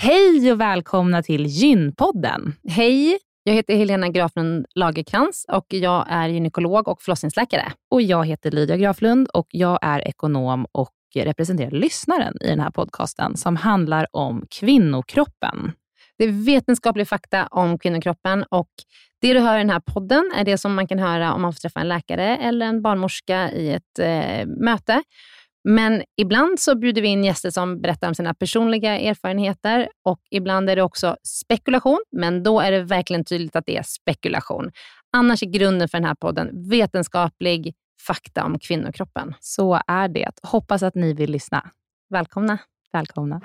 Hej och välkomna till Gynpodden. Hej, jag heter Helena Graflund Lagerkrans och jag är gynekolog och förlossningsläkare. Och jag heter Lydia Graflund och jag är ekonom och representerar lyssnaren i den här podcasten som handlar om kvinnokroppen. Det är vetenskaplig fakta om kvinnokroppen och det du hör i den här podden är det som man kan höra om man får träffa en läkare eller en barnmorska i ett möte. Men ibland så bjuder vi in gäster som berättar om sina personliga erfarenheter och ibland är det också spekulation, men då är det verkligen tydligt att det är spekulation. Annars är grunden för den här podden vetenskaplig fakta om kvinnokroppen. Så är det. Hoppas att ni vill lyssna. Välkomna. Välkomna.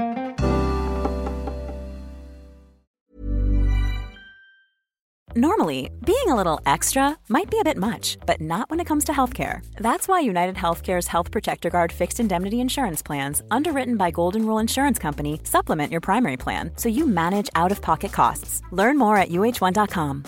Normally, being a little extra might be a bit much, but not when it comes to healthcare. That's why United Healthcare's Health Protector Guard fixed indemnity insurance plans, underwritten by Golden Rule Insurance Company, supplement your primary plan so you manage out-of-pocket costs. Learn more at uh1.com.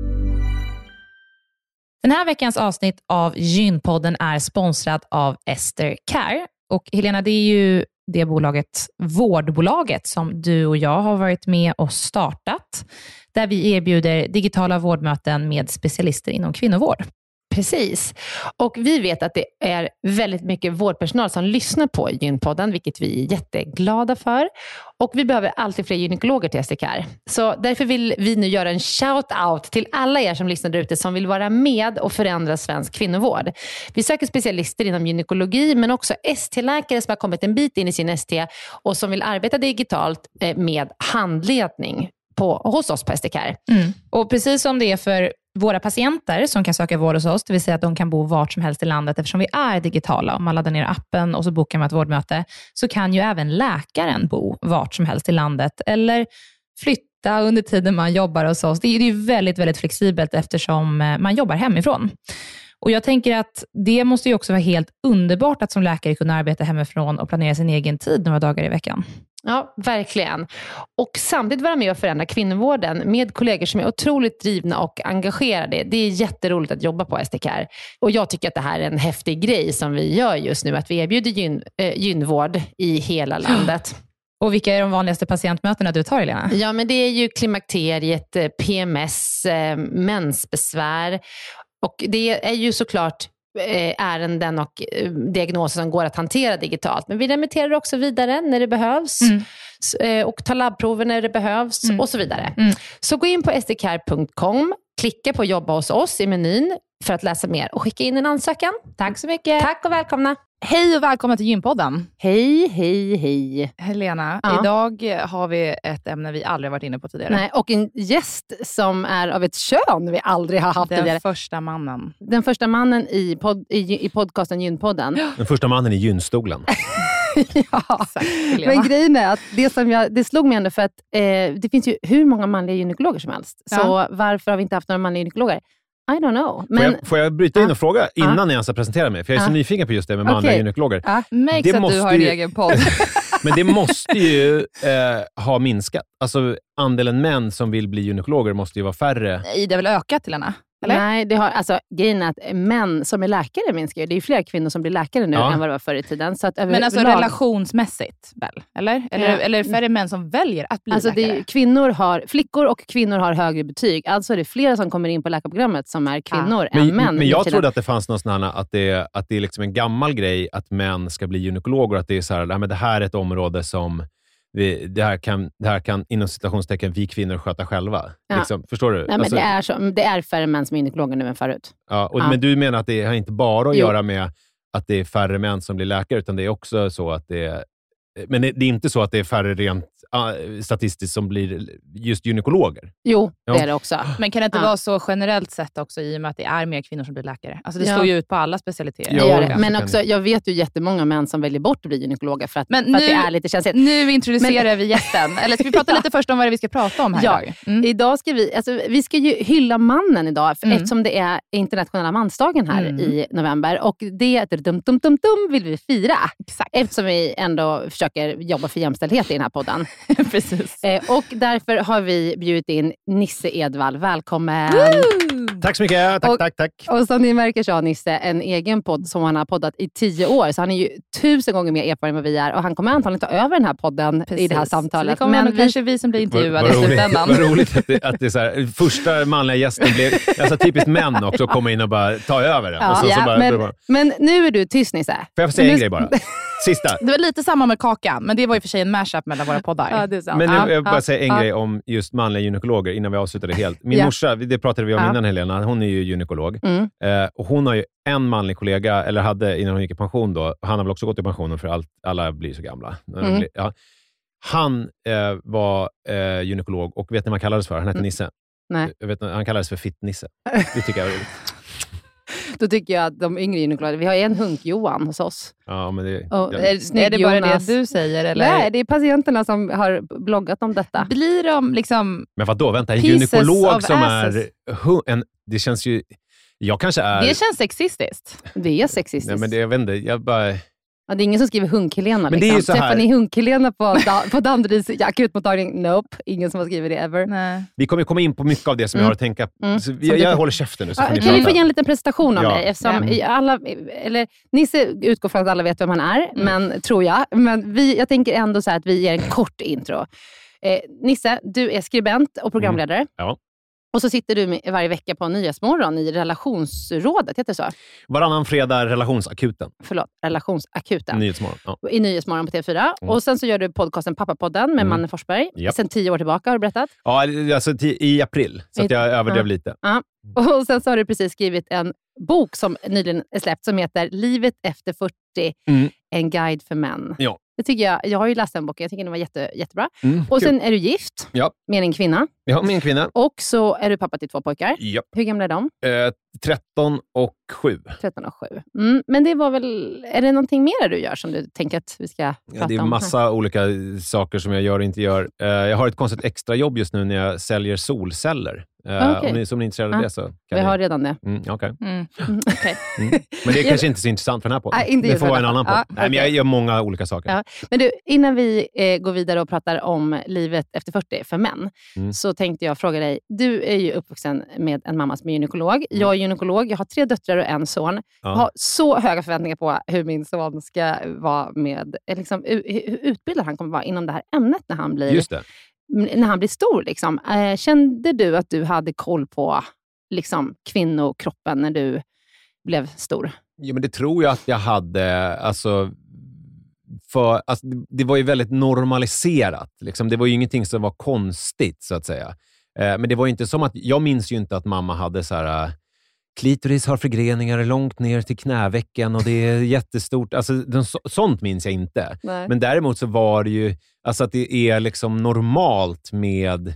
Den här veckans avsnitt av Gynpodden är sponsrad av Ester Care. Och Helena, det är ju det vårdbolaget som du och jag har varit med och startat, där vi erbjuder digitala vårdmöten med specialister inom kvinnovård. Precis. Och vi vet att det är väldigt mycket vårdpersonal som lyssnar på Gynpodden, vilket vi är jätteglada för. Och vi behöver alltid fler gynekologer till Ester Care. Så därför vill vi nu göra en shout-out till alla er som lyssnar där ute som vill vara med och förändra svensk kvinnovård. Vi söker specialister inom gynekologi men också ST-läkare som har kommit en bit in i sin ST och som vill arbeta digitalt med handledning hos oss på Ester Care. Och precis som det är för våra patienter som kan söka vård hos oss, det vill säga att de kan bo vart som helst i landet eftersom vi är digitala. Om man laddar ner appen och så bokar man ett vårdmöte så kan ju även läkaren bo vart som helst i landet eller flytta under tiden man jobbar hos oss. Det är ju väldigt, väldigt flexibelt eftersom man jobbar hemifrån. Och jag tänker att det måste ju också vara helt underbart att som läkare kunna arbeta hemifrån och planera sin egen tid några dagar i veckan. Ja, verkligen. Och samtidigt vara med och förändra kvinnovården med kollegor som är otroligt drivna och engagerade. Det är jätteroligt att jobba på Ester Care. Och jag tycker att det här är en häftig grej som vi gör just nu. Att vi erbjuder gynvård i hela landet. Och vilka är de vanligaste patientmötena du tar, Helena? Ja, men det är ju klimakteriet, PMS, mensbesvär. Och det är ju såklart ärenden och diagnoser som går att hantera digitalt. Men vi remitterar också vidare när det behövs. Och tar labbprover när det behövs och så vidare. Så gå in på estercare.com, klicka på jobba hos oss i menyn för att läsa mer och skicka in en ansökan. Tack så mycket. Tack och välkomna. Hej och välkomna till Gynpodden. Hej, hej, hej. Helena, idag har vi ett ämne vi aldrig varit inne på tidigare. Nej, och en gäst som är av ett kön vi aldrig har haft tidigare. Den första mannen. Den första mannen i podcasten Gynpodden. Den första mannen i gynstolen. Ja, exakt, men grejen är att det slog mig ändå för att det finns ju hur många manliga gynekologer som helst. Ja. Så varför har vi inte haft några manliga gynekologer? I don't know. Men, får jag bryta in och fråga innan jag ens har presenterat mig? För jag är så nyfiken på just det med manliga gynekologer. Märks att du har en egen podd. Men det måste ju ha minskat. Alltså andelen män som vill bli gynekologer måste ju vara färre. Nej, det har väl ökat, Helena? Eller? Nej, det har, alltså, grejen är att män som är läkare minskar ju. Det är ju fler kvinnor som blir läkare nu än vad det var förr i tiden. Så att men alltså relationsmässigt väl? Eller färre män som väljer att bli läkare? Flickor och kvinnor har högre betyg. Alltså det är flera som kommer in på läkarprogrammet som är kvinnor än män. Men jag trodde att det fanns någon sån här, att det är liksom en gammal grej att män ska bli gynekologer. Att det är så här, men det här är ett område som det här kan inom citationstecken vi kvinnor sköta själva. Ja. Liksom, förstår du? Nej, men det är färre män som är gynekologer nu än förut. Ja, men du menar att det har inte bara att göra med att det är färre män som blir läkare, utan det är också så att det är... Men det är inte så att det är färre rent statistiskt som blir just gynekologer? Jo, det är det också. Men kan det inte vara så generellt sett också i och med att det är mer kvinnor som blir läkare? Alltså det slår ju ut på alla specialiteter. Ja, men också, jag vet ju jättemånga män som väljer bort att bli gynekologer för att det är lite känsligt. Nu introducerar vi gästen. Eller ska vi prata lite först om vad det vi ska prata om här idag? Idag ska vi ska ju hylla mannen idag eftersom det är internationella mansdagen här i november. Och det vill vi fira. Exakt. Eftersom vi ändå försöker jobba för jämställdhet i den här podden. Precis. Och därför har vi bjudit in Nisse Edvall. Välkommen! Woo! Tack så mycket. Tack. Och som ni märker så har Nisse en egen podd som han har poddat i 10 år. Så han är ju 1000 gånger mer erfaren än vad vi är. Och han kommer antagligen ta över den här podden i det här samtalet. Så det kommer kanske vi som blir intervjuade i slutändan. Vad roligt att det är så här, första manliga gästen blev alltså typiskt män också komma in och bara ta över den. Ja, men nu är du tyst, Nisse. Får jag få säga en grej bara? Sista. Det var lite samma med Kakan, men det var ju för sig en mashup mellan våra poddar. Ja, det är sant. Men nu jag bara säga en grej om just manliga gynekologer innan vi avslutade helt. Min morsa, det pratade vi om innan Helena, hon är ju gynekolog. Och hon har ju en manlig kollega, eller hade innan hon gick i pension då, han har väl också gått i pensionen för alla blir så gamla. Han var gynekolog och vet ni vad han kallades för? Han hette Nisse. Nej. Han kallades för Fitt-Nisse. Det tycker jag är roligt. Då tycker jag att de yngre gynekologer, vi har en hunk-Johan hos oss. Ja, men det är det bara det du säger? Eller? Nej, det är patienterna som har bloggat om detta. Blir de liksom... Men vadå, vänta, en gynekolog som är... Det känns ju... Jag kanske är... Det känns sexistiskt. Det är sexistiskt. Nej, men det, jag vet inte, jag bara... Ja, det är ingen som skriver Hunk-Helena. Men det är ju så här... Träffar ni Hunk-Helena på Danderyds akutmottagning? Nope, ingen som har skrivit det ever. Nej. Vi kommer komma in på mycket av det som jag har att tänka. Jag håller käften nu. Så får ni kan vi få ge en liten presentation av dig? Eftersom Nisse utgår från att alla vet vem han är, men tror jag. Men jag tänker ändå så här att vi ger en kort intro. Nisse, du är skribent och programledare. Ja. Och så sitter du varje vecka på Nyhetsmorgon i relationsrådet, heter det så? Varannan fredag relationsakuten. Förlåt, relationsakuten. Nyhetsmorgon. Ja. I Nyhetsmorgon på TV4. Och sen så gör du podcasten Pappapodden med Manne Forsberg. Yep. Sen 10 år tillbaka har du berättat. Ja, alltså i april. Så att jag överdrev lite. Ja. Och sen så har du precis skrivit en bok som nyligen är släppt som heter Livet efter 40. En guide för män. Ja. Det tycker jag har ju läst den boken. Jag tycker den var jättebra. Och sen är du gift med en kvinna. Ja, med en kvinna. Och så är du pappa till 2 pojkar. Ja. Hur gamla är de? 13 och 7. 13 och 7. Men det var väl... Är det någonting mer du gör som du tänker att vi ska prata om? Det är massa olika saker som jag gör och inte gör. Jag har ett konstigt extra jobb just nu när jag säljer solceller. Om ni är intresserade av det så kan vi har redan det. Okej. Okay. Men det är kanske inte så intressant för den här podden. Det får vara en annan podd. Nej, men jag gör många olika saker. Ja. Men du, innan vi går vidare och pratar om livet efter 40 för män, så tänkte jag fråga dig. Du är ju uppvuxen med en mamma som är gynekolog. Jag är gynekolog. Jag har 3 döttrar och en son. Jag har så höga förväntningar på hur min son ska vara med, liksom, hur utbildad han kommer vara inom det här ämnet när han blir... Just det. När han blir stor. Liksom. Kände du att du hade koll på liksom, kvinnokroppen när du blev stor? Ja, men det tror jag att jag hade. Alltså, det var ju väldigt normaliserat. Liksom. Det var ju ingenting som var konstigt, så att säga. Men det var ju inte som att... Jag minns ju inte att mamma hade så här... klitoris har förgreningar långt ner till knävecken och det är jättestort. Alltså, sånt minns jag inte. Nej. Men däremot så var det ju alltså att det är liksom normalt med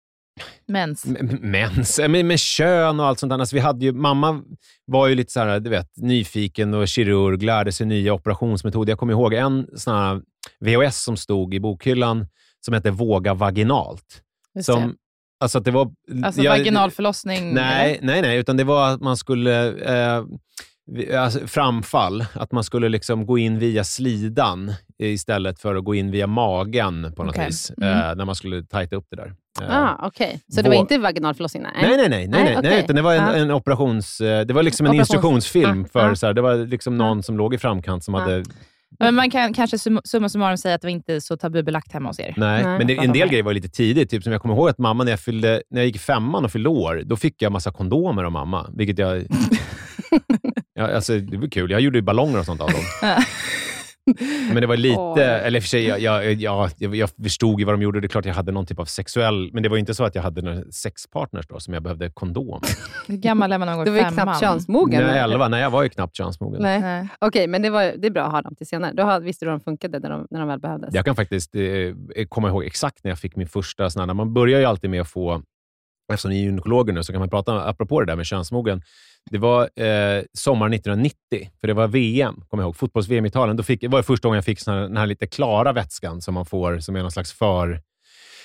med kön och allt sånt där. Alltså mamma var ju lite så här, du vet, nyfiken och kirurg, lärde sig nya operationsmetoder. Jag kommer ihåg en sån här VHS som stod i bokhyllan som hette Våga vaginalt. Som alltså att det var... Alltså vaginal förlossning? Nej, utan det var att man skulle... framfall. Att man skulle liksom gå in via slidan istället för att gå in via magen på något vis. När man skulle tajta upp det där. Okej. Så det var inte vaginal förlossning? Nej, utan det var en operations... Det var liksom en instruktionsfilm för så här, det var liksom någon som låg i framkant som hade... Men man kan kanske summa summarum säga att det var inte så tabubelagt hemma hos er. Nej. Men en del grejer var lite tidigt. Typ som jag kommer ihåg att mamma när jag gick i 5:an och fyllde år, då fick jag massa kondomer av mamma. Vilket jag... alltså, det var kul. Jag gjorde ju ballonger och sånt av dem. Men det var lite... Eller för sig, jag förstod ju vad de gjorde. Det är klart jag hade någon typ av sexuell... Men det var inte så att jag hade några sexpartners då som jag behövde kondom. Hur gammal är man någon gång? Du var ju knappt könsmogen. Nej, 11. Nej, jag var ju knappt könsmogen. Nej. Okej, men det är bra att ha dem till senare. Då visste du hur de funkade när de väl behövdes. Jag kan faktiskt komma ihåg exakt när jag fick min första sån här... Man börjar ju alltid med att få... Eftersom ni är gynekologer nu så kan man prata apropå det där med könsmogen. Det var sommaren 1990, för det var VM, kommer jag ihåg, fotbolls-VM i Italien. Det var första gången jag fick den här lite klara vätskan som man får, som är någon slags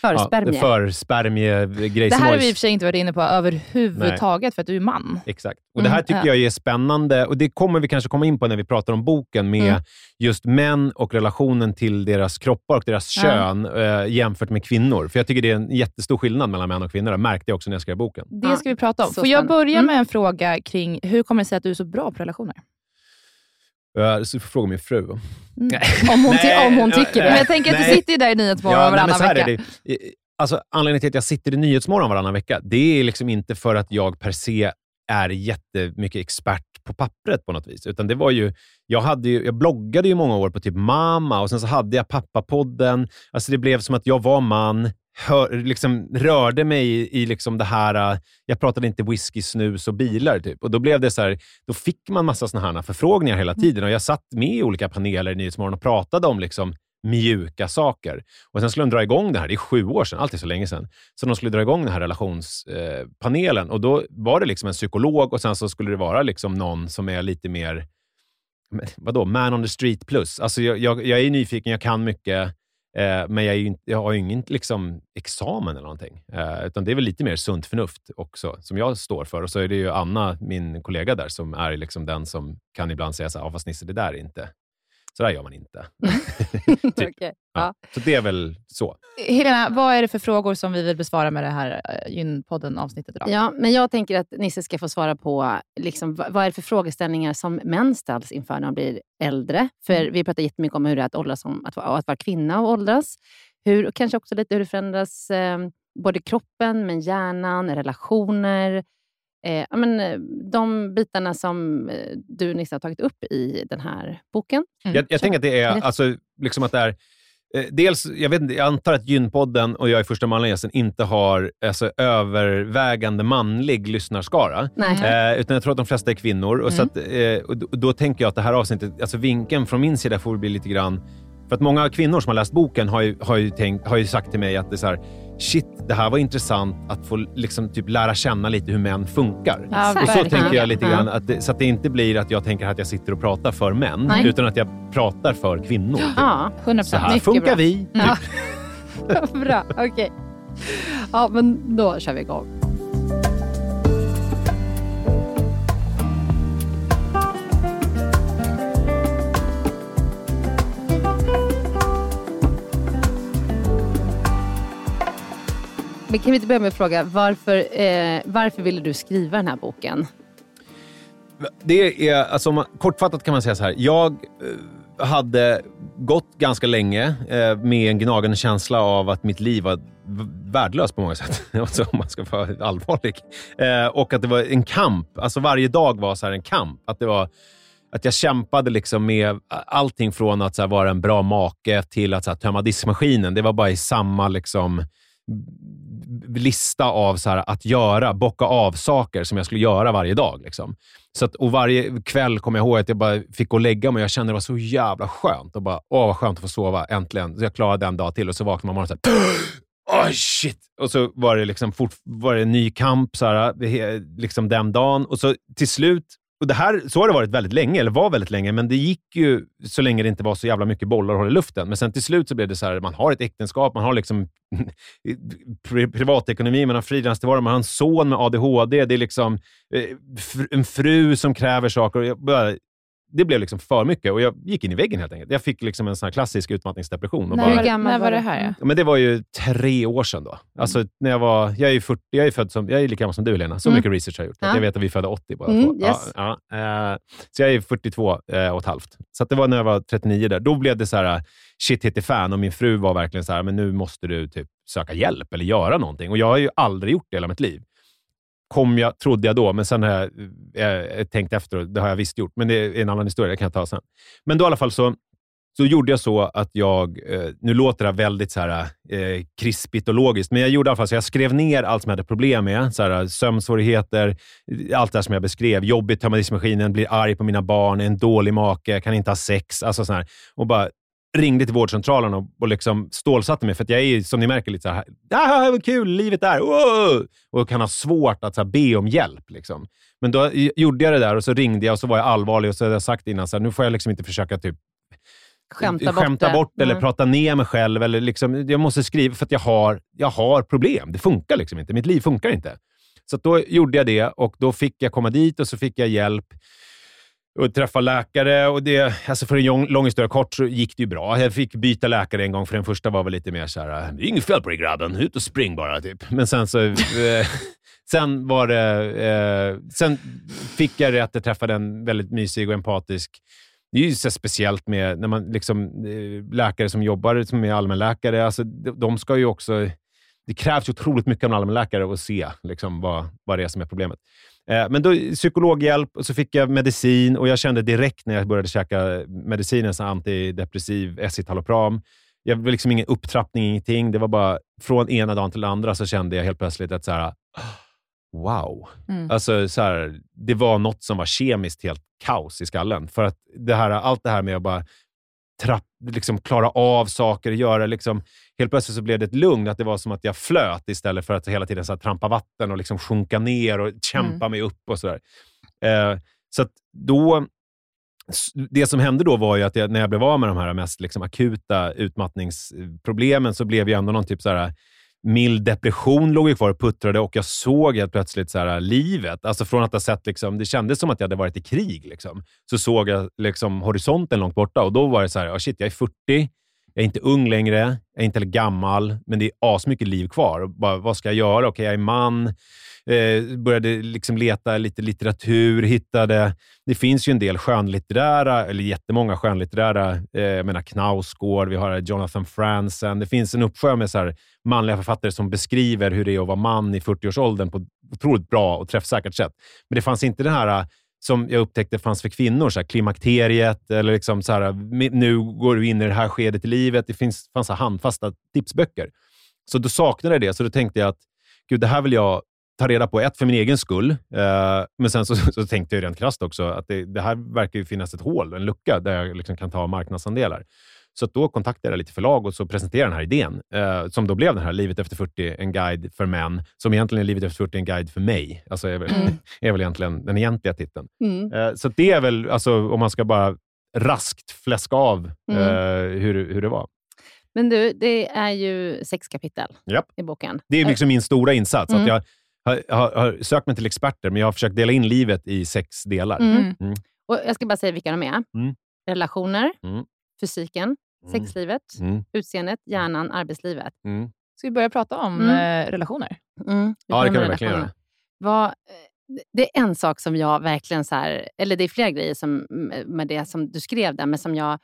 förspermie-grej. Det här har vi i och för sig inte varit inne på överhuvudtaget, för att du är man. Exakt. Och det här tycker jag är spännande, och det kommer vi kanske komma in på när vi pratar om boken, med just män och relationen till deras kroppar och deras kön jämfört med kvinnor. För jag tycker det är en jättestor skillnad mellan män och kvinnor. Det märkte jag också när jag skrev boken. Det ska vi prata om. Får jag börja med en fråga kring hur kommer det sig att du är så bra på relationer? Så får fråga min fru. Om hon tycker det. Men jag tänker att du sitter ju där i Nyhetsmorgon varannan vecka. Alltså, anledningen till att jag sitter i Nyhetsmorgon varannan vecka, det är liksom inte för att jag per se är jättemycket expert på pappret på något vis. Utan det var ju, jag bloggade ju många år på typ Mamma, och sen så hade jag Pappapodden. Alltså det blev som att jag var man, liksom rörde mig i liksom det här, jag pratade inte whisky, snus och bilar typ. Och då blev det så här, då fick man massa såna här förfrågningar hela tiden, och jag satt med i olika paneler i Nyhetsmorgon och pratade om liksom mjuka saker. Och sen skulle de dra igång det här, det är 7 år sedan, alltid så länge sedan. Så de skulle dra igång den här relationspanelen, och då var det liksom en psykolog, och sen så skulle det vara liksom någon som är lite mer, vadå, man on the street plus. Alltså jag är nyfiken, jag kan mycket, men jag har ju ingen liksom examen eller någonting. Utan det är väl lite mer sunt förnuft också, som jag står för. Och så är det ju Anna, min kollega där, som är liksom den som kan ibland säga så här, fast Nisse, det där är inte. Så där gör man inte. Typ. Okay. Ja. Så det är väl så. Helena, vad är det för frågor som vi vill besvara med det här Gynpodden-avsnittet idag? Ja, men jag tänker att Nisse ska få svara på liksom, vad är det för frågeställningar som män ställs inför när de blir äldre. För vi pratar jättemycket om hur det är att åldras, att vara kvinna och åldras. Kanske också lite hur det förändras både kroppen, men hjärnan, relationer. De bitarna som du, Nisse, har tagit upp i den här boken. Jag tänker att det är alltså, liksom att det är dels, jag antar att Gynpodden och jag i första manliga gästen inte har alltså, övervägande manlig lyssnarskara. Utan jag tror att de flesta är kvinnor. Och, så att, och då tänker jag att det här avsnittet, alltså vinkeln från min sida får bli lite grann, för att många kvinnor som har läst boken har ju sagt till mig att det är så här, shit, det här var intressant att få liksom typ lära känna lite hur män funkar. Ja, och så tänker jag lite grann, att så att det inte blir att jag tänker att jag sitter och pratar för män, utan att jag pratar för kvinnor. Typ. Ja, 100%. Så här funkar bra. Vi. Ja. Bra, okej. Okay. Ja, men då kör vi igång. Men kan vi inte börja med att fråga, varför ville du skriva den här boken? Det är, alltså, kortfattat kan man säga så här. Jag hade gått ganska länge med en gnagande känsla av att mitt liv var värdelöst på många sätt. Alltså, om man ska vara allvarlig. Och att det var en kamp. Alltså varje dag var så här en kamp. Att det var... Att jag kämpade liksom med allting från att så här, vara en bra make till att så här, tömma diskmaskinen. Det var bara i samma liksom... lista av så här, att bocka av saker som jag skulle göra varje dag liksom. Så att, och varje kväll kom jag ihåg att jag bara fick gå och lägga mig och jag kände det var så jävla skönt och bara, vad skönt att få sova äntligen. Så jag klarade en dag till och så vaknade man och så här, shit. Och så var det liksom var det en ny kamp så här, liksom den dagen, och så till slut. Och det här, så har det varit väldigt länge, eller var väldigt länge, men det gick ju så länge det inte var så jävla mycket bollar att hålla i luften. Men sen till slut så blev det så här, man har ett äktenskap, man har liksom privatekonomi, man har frilanstillvaro, man har en son med ADHD, det är liksom en fru som kräver saker. Och det blev liksom för mycket och jag gick in i väggen helt enkelt. Jag fick liksom en sån här klassisk utmattningsdepression. Och Hur gammal var det här? Ja, men det var ju 3 år sedan då. Alltså när jag är 40, jag är lika gammal som du, Helena. Så mycket research har jag gjort. Jag vet att vi födde 80 båda två. Yes. Så jag är 42 och ett halvt. Så att det var när jag var 39 där. Då blev det så här shit hit i fan och min fru var verkligen så här, men nu måste du typ söka hjälp eller göra någonting. Och jag har ju aldrig gjort det i hela mitt liv. Trodde jag då, men sen har jag tänkt efter och det har jag visst gjort. Men det är en annan historia, det kan jag ta sen. Men då i alla fall så gjorde jag så att jag, nu låter det väldigt så här krispigt och logiskt, men jag gjorde i alla fall så jag skrev ner allt som jag hade problem med, så här, sömnsvårigheter, allt det här som jag beskrev, jobbigt, tömma diskmaskinen, blir arg på mina barn, en dålig make, kan inte ha sex, alltså så här, och bara ringde till vårdcentralen och liksom stålsatte mig, för att jag är, som ni märker, lite så här, vad kul, livet är, och kan ha svårt att så här, be om hjälp liksom. Men då gjorde jag det där och så ringde jag och så var jag allvarlig och så hade jag sagt innan så här, nu får jag liksom inte försöka typ skämta bort eller prata ner mig själv. Eller liksom, jag måste skriva för att jag har problem. Det funkar liksom inte. Mitt liv funkar inte. Så att då gjorde jag det och då fick jag komma dit och så fick jag hjälp och träffa läkare. Och det, alltså för en lång historia kort så gick det ju bra. Jag fick byta läkare en gång för den första var väl lite mer så här: det är inget fel på dig grabben, ut och spring bara typ. Men sen så... Sen var det... sen fick jag rätt att träffa en väldigt mysig och empatisk... Det är ju så speciellt med när man liksom... läkare som jobbar som är allmänläkare. Alltså, de ska ju också... Det krävs ju otroligt mycket av en allmänläkare att se liksom, vad det är som är problemet. Men då psykologhjälp och så fick jag medicin. Och jag kände direkt när jag började käka medicinen så antidepressiv escitalopram. Jag var liksom ingen upptrappning, ingenting. Det var bara från ena dagen till andra så kände jag helt plötsligt att så här... Wow. Alltså så här, det var något som var kemiskt helt kaos i skallen. För att allt det här med att bara liksom klara av saker, göra liksom, helt plötsligt så blev det ett lugn, att det var som att jag flöt istället för att hela tiden så här, trampa vatten och liksom sjunka ner och kämpa mig upp och sådär. Så att då det som hände då var ju att när jag blev av med de här mest liksom akuta utmattningsproblemen så blev jag ändå någon typ så här mild depression låg ju kvar och puttrade och jag såg helt plötsligt så här livet. Alltså från att ha sett liksom, det kändes som att jag hade varit i krig liksom. Så såg jag liksom horisonten långt borta och då var det så här, shit, jag är 40, jag är inte ung längre, jag är inte gammal, men det är asmycket liv kvar. Och bara, vad ska jag göra? Okej, jag är man. Började liksom leta lite litteratur, hittade, det finns ju en del skönlitterära, eller jättemånga skönlitterära, jag menar Knausgård, vi har Jonathan Franzen, det finns en uppsjö med så här manliga författare som beskriver hur det är att vara man i 40-årsåldern på ett otroligt bra och träffsäkert sätt. Men det fanns inte det här som jag upptäckte fanns för kvinnor, så här klimakteriet eller liksom så här, nu går du in i det här skedet i livet, det fanns så handfasta tipsböcker. Så då saknade jag det, så då tänkte jag att gud, det här vill jag ta reda på, ett för min egen skull. Men sen så tänkte jag rent krasst också att det här verkar ju finnas ett hål, en lucka där jag liksom kan ta marknadsandelar. Så att då kontaktade jag lite förlag och så presenterade den här idén. Som då blev den här Livet efter 40, en guide för män. Som egentligen är Livet efter 40, en guide för mig. Alltså är väl egentligen den egentliga titeln. Så det är väl, alltså, om man ska bara raskt fläska av hur det var. Men du, det är ju 6 kapitel i boken. Det är liksom min stora insats. Att jag har sökt mig till experter, men jag har försökt dela in livet i 6 delar. Och jag ska bara säga vilka de är. Relationer, fysiken, sexlivet, utseendet, hjärnan, arbetslivet. Ska vi börja prata om relationer? Ja, det kan vi verkligen göra. Det är en sak som jag verkligen så här, eller det är flera grejer som, med det som du skrev där, men som jag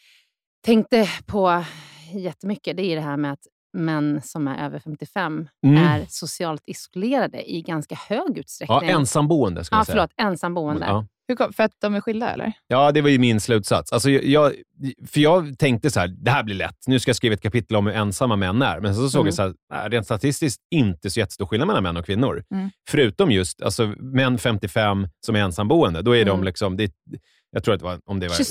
tänkte på jättemycket. Det är det här med att män som är över 55 är socialt isolerade i ganska hög utsträckning. Ja, ensamboende ska jag säga. Ensamboende. Ja. För att de är skilda, eller? Ja, det var ju min slutsats. Alltså jag tänkte så här, det här blir lätt. Nu ska jag skriva ett kapitel om hur ensamma män är. Men så såg jag så här, rent statistiskt inte så jättestor skillnad mellan män och kvinnor. Förutom just, alltså män 55 som är ensamboende. Då är de liksom, jag tror att det var, om det var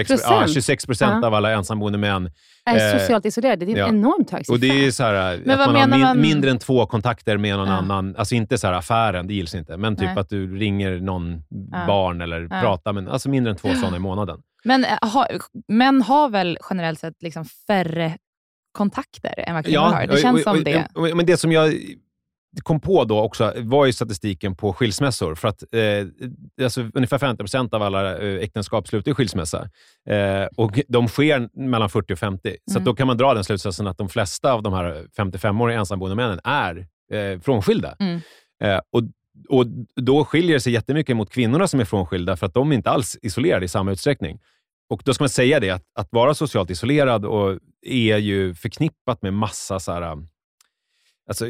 26% av alla ensamboende män är socialt isolerade. Det är en enormt hög siffra. Och det är så här, men att man har mindre än 2 kontakter med någon annan. Alltså inte så här affären, det gills inte. Men typ att du ringer någon barn eller pratar. Men alltså mindre än 2 sådana i månaden. Men män har väl generellt sett liksom färre kontakter än vad kvinnor har? Det känns som det. Men det som jag kom på då också var ju statistiken på skilsmässor. För att alltså, ungefär 50% av alla äktenskap slutar i skilsmässa. Och de sker mellan 40 och 50. Så att då kan man dra den slutsatsen att de flesta av de här 55-åriga ensamboende männen är frånskilda. Och då skiljer det sig jättemycket mot kvinnorna som är frånskilda, för att de är inte alls isolerade i samma utsträckning. Och då ska man säga det, att vara socialt isolerad och är ju förknippat med massa så här, alltså,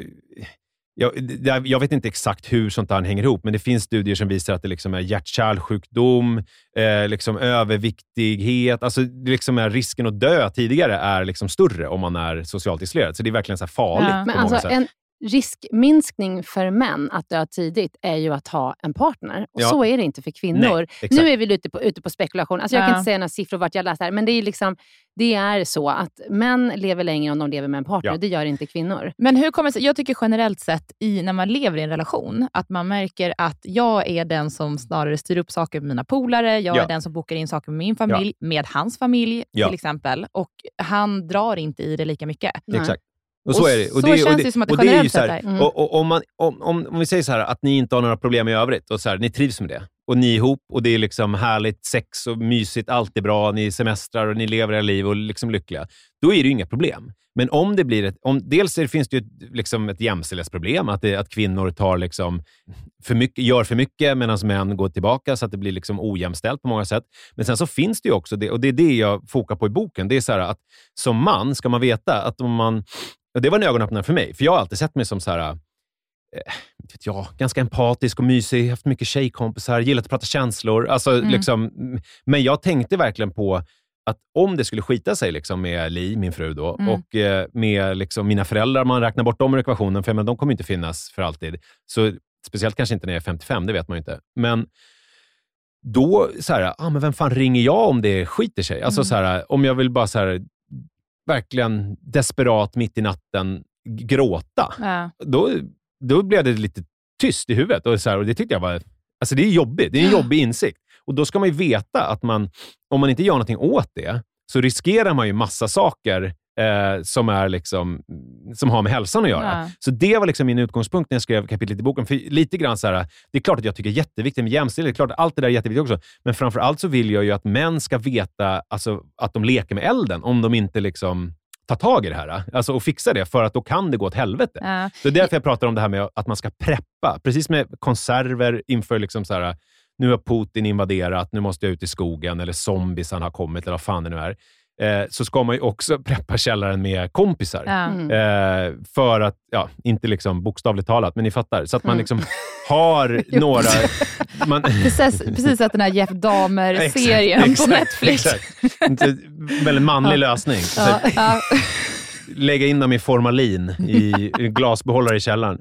jag vet inte exakt hur sånt där hänger ihop, men det finns studier som visar att det liksom är hjärt-kärlsjukdom, liksom överviktighet, alltså det liksom är risken att dö tidigare är liksom större om man är socialt isolerad. Så det är verkligen så här farligt på men många alltså, sätt. en riskminskning för män att dö tidigt är ju att ha en partner. Och så är det inte för kvinnor. Nej, nu är vi ute på spekulation. Alltså jag kan inte säga några siffror vart jag läst här, men det är liksom, det är så att män lever längre om de lever med en partner. Ja. Det gör inte kvinnor. Men hur kommer det sig? Jag tycker generellt sett när man lever i en relation att man märker att jag är den som snarare styr upp saker med mina polare. Jag är den som bokar in saker med min familj, med hans familj till exempel. Och han drar inte i det lika mycket. Exakt. Och så är det. Och så det, känns det som att det generellt sett är. Och om vi säger så här att ni inte har några problem i övrigt och så här, ni trivs med det. Och ni är ihop och det är liksom härligt sex och mysigt, allt är bra, ni semestrar och ni lever era liv och liksom lyckliga. Då är det ju inga problem. Men om det blir dels finns det ju ett jämställdhetsproblem, att kvinnor tar liksom gör för mycket medan män går tillbaka så att det blir liksom ojämställt på många sätt. Men sen så finns det ju också det, och det är det jag fokar på i boken. Det är så här att som man ska man veta att om man, och det var en ögonöppnare för mig, för jag har alltid sett mig som så här ganska empatisk och mysig, haft mycket tjejkompisar, gillat att prata känslor, alltså liksom, men jag tänkte verkligen på att om det skulle skita sig liksom med Li, min fru då, och med liksom mina föräldrar, man räknar bort dem ur ekvationen, för de kommer inte finnas för alltid. Så speciellt kanske inte när jag är 55, det vet man ju inte. Men då så här, men vem fan ringer jag om det skiter sig? Alltså så här, om jag vill bara så här verkligen desperat mitt i natten gråta. Då blev det lite tyst i huvudet och så här, och det tyckte jag var, alltså det är jobbigt, det är en jobbig insikt. Och då ska man ju veta att om man inte gör någonting åt det, så riskerar man ju massa saker som är liksom, som har med hälsan att göra. Så det var liksom min utgångspunkt när jag skrev kapitlet i boken. För lite grann så här, det är klart att jag tycker det är jätteviktigt med jämställdhet, det är klart att allt det där är jätteviktigt också. Men framförallt så vill jag ju att män ska veta, alltså, att de leker med elden om de inte liksom ta tag i det här. Alltså, och fixa det, för att då kan det gå åt helvete. Så det är därför jag pratar om det här med att man ska preppa. Precis med konserver inför liksom så här, nu har Putin invaderat, nu måste jag ut i skogen, eller zombiesarna har kommit, eller vad fan det nu är. Så ska man ju också preppa källaren med kompisar. För att, inte liksom bokstavligt talat, men ni fattar. Så att man liksom har några... Precis att den här Jeff Dahmer-serien på Netflix. Exakt. Väldigt manlig lösning. Lägga in dem i formalin i glasbehållare i källaren.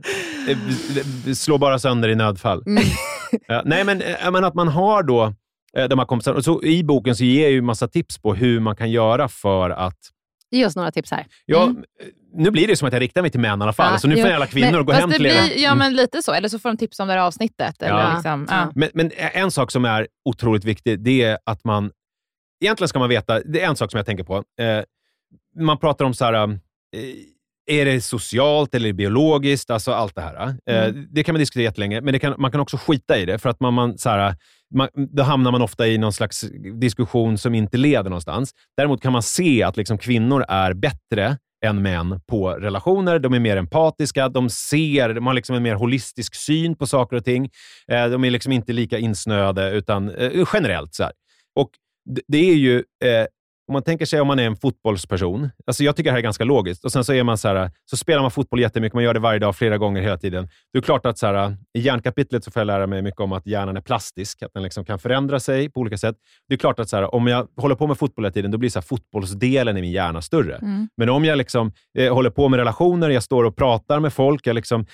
Slå bara sönder i nödfall. Nej, men att man har då de här kompisarna. Och så i boken så ger jag ju massa tips på hur man kan göra för att... Ge oss några tips här. Nu blir det som att jag riktar mig till män i alla fall. Så nu får alla kvinnor gå hem till er. Men lite så. Eller så får de tips om det här avsnittet. Eller liksom, Men en sak som är otroligt viktig, det är att man... Egentligen ska man veta... Det är en sak som jag tänker på. Man pratar om så här... Är det socialt eller biologiskt? Alltså allt det här. Det kan man diskutera jättelänge. Men man kan också skita i det. För att då hamnar man ofta i någon slags diskussion som inte leder någonstans. Däremot kan man se att liksom kvinnor är bättre än män på relationer. De är mer empatiska. De har liksom en mer holistisk syn på saker och ting. De är liksom inte lika insnöade, utan generellt så här. Och det är ju... Om man tänker sig om man är en fotbollsperson. Alltså jag tycker det här är ganska logiskt. Och sen så är man så här, så spelar man fotboll jättemycket. Man gör det varje dag, flera gånger hela tiden. Det är klart att så här, i hjärnkapitlet så får jag lära mig mycket om att hjärnan är plastisk. Att den liksom kan förändra sig på olika sätt. Det är klart att så här, om jag håller på med fotboll hela tiden, då blir så här, fotbollsdelen i min hjärna större. Men om jag liksom håller på med relationer, jag står och pratar med folk, jag liksom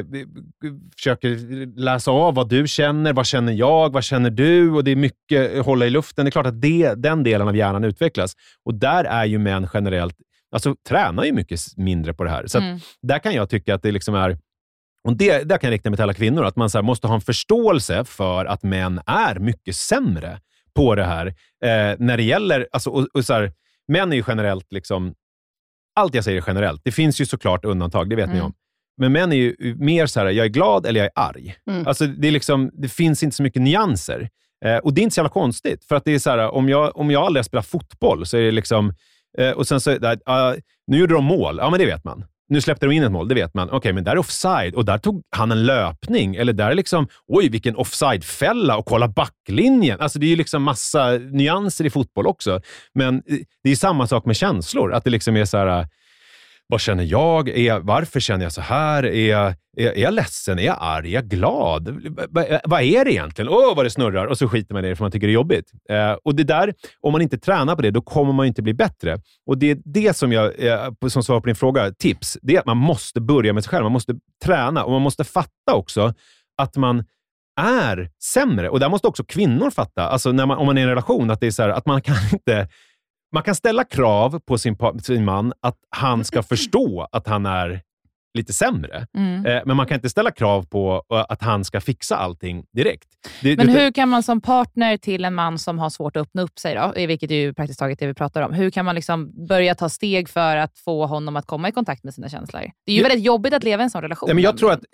försöker läsa av vad du känner, vad känner jag, vad känner du, och det är mycket hålla i luften. Det är klart att den delen av hjärnan utvecklas. Och där är ju män generellt, alltså tränar ju mycket mindre på det här. Så att där kan jag tycka att det liksom är, och där kan jag rikta mig till alla kvinnor, att man så här måste ha en förståelse för att män är mycket sämre på det här. När det gäller, alltså, och så här, män är ju generellt liksom, allt jag säger är generellt. Det finns ju såklart undantag, det vet ni om. Men män är ju mer så här, jag är glad eller jag är arg. Alltså det är liksom, det finns inte så mycket nyanser. Och det är inte så jävla konstigt. För att det är så här, om jag aldrig spelar fotboll så är det liksom... och sen så... nu gjorde de mål. Ja, men det vet man. Nu släppte de in ett mål, det vet man. Okej, men där är offside. Och där tog han en löpning. Eller där är liksom... Oj, vilken offside-fälla. Och kolla backlinjen. Alltså det är ju liksom massa nyanser i fotboll också. Men det är samma sak med känslor. Att det liksom är så här... Vad känner jag? Varför känner jag så här? Är jag ledsen? Är jag arg? Är jag glad? Vad är det egentligen? Vad det snurrar. Och så skiter man i det för man tycker det är jobbigt. Och det där, om man inte tränar på det, då kommer man inte bli bättre. Och det är det som jag, som svar på din fråga, tips. Det är att man måste börja med sig själv. Man måste träna. Och man måste fatta också att man är sämre. Och där måste också kvinnor fatta. Alltså om man är i en relation, att det är så här, att man kan inte... man kan ställa krav på sin man att han ska förstå att han är lite sämre. Men man kan inte ställa krav på att han ska fixa allting direkt. Men hur kan man som partner till en man som har svårt att öppna upp sig då, vilket är ju praktiskt taget det vi pratar om, hur kan man liksom börja ta steg för att få honom att komma i kontakt med sina känslor? Det är ju väldigt jobbigt att leva i en sån relation. Ja, men jag tror att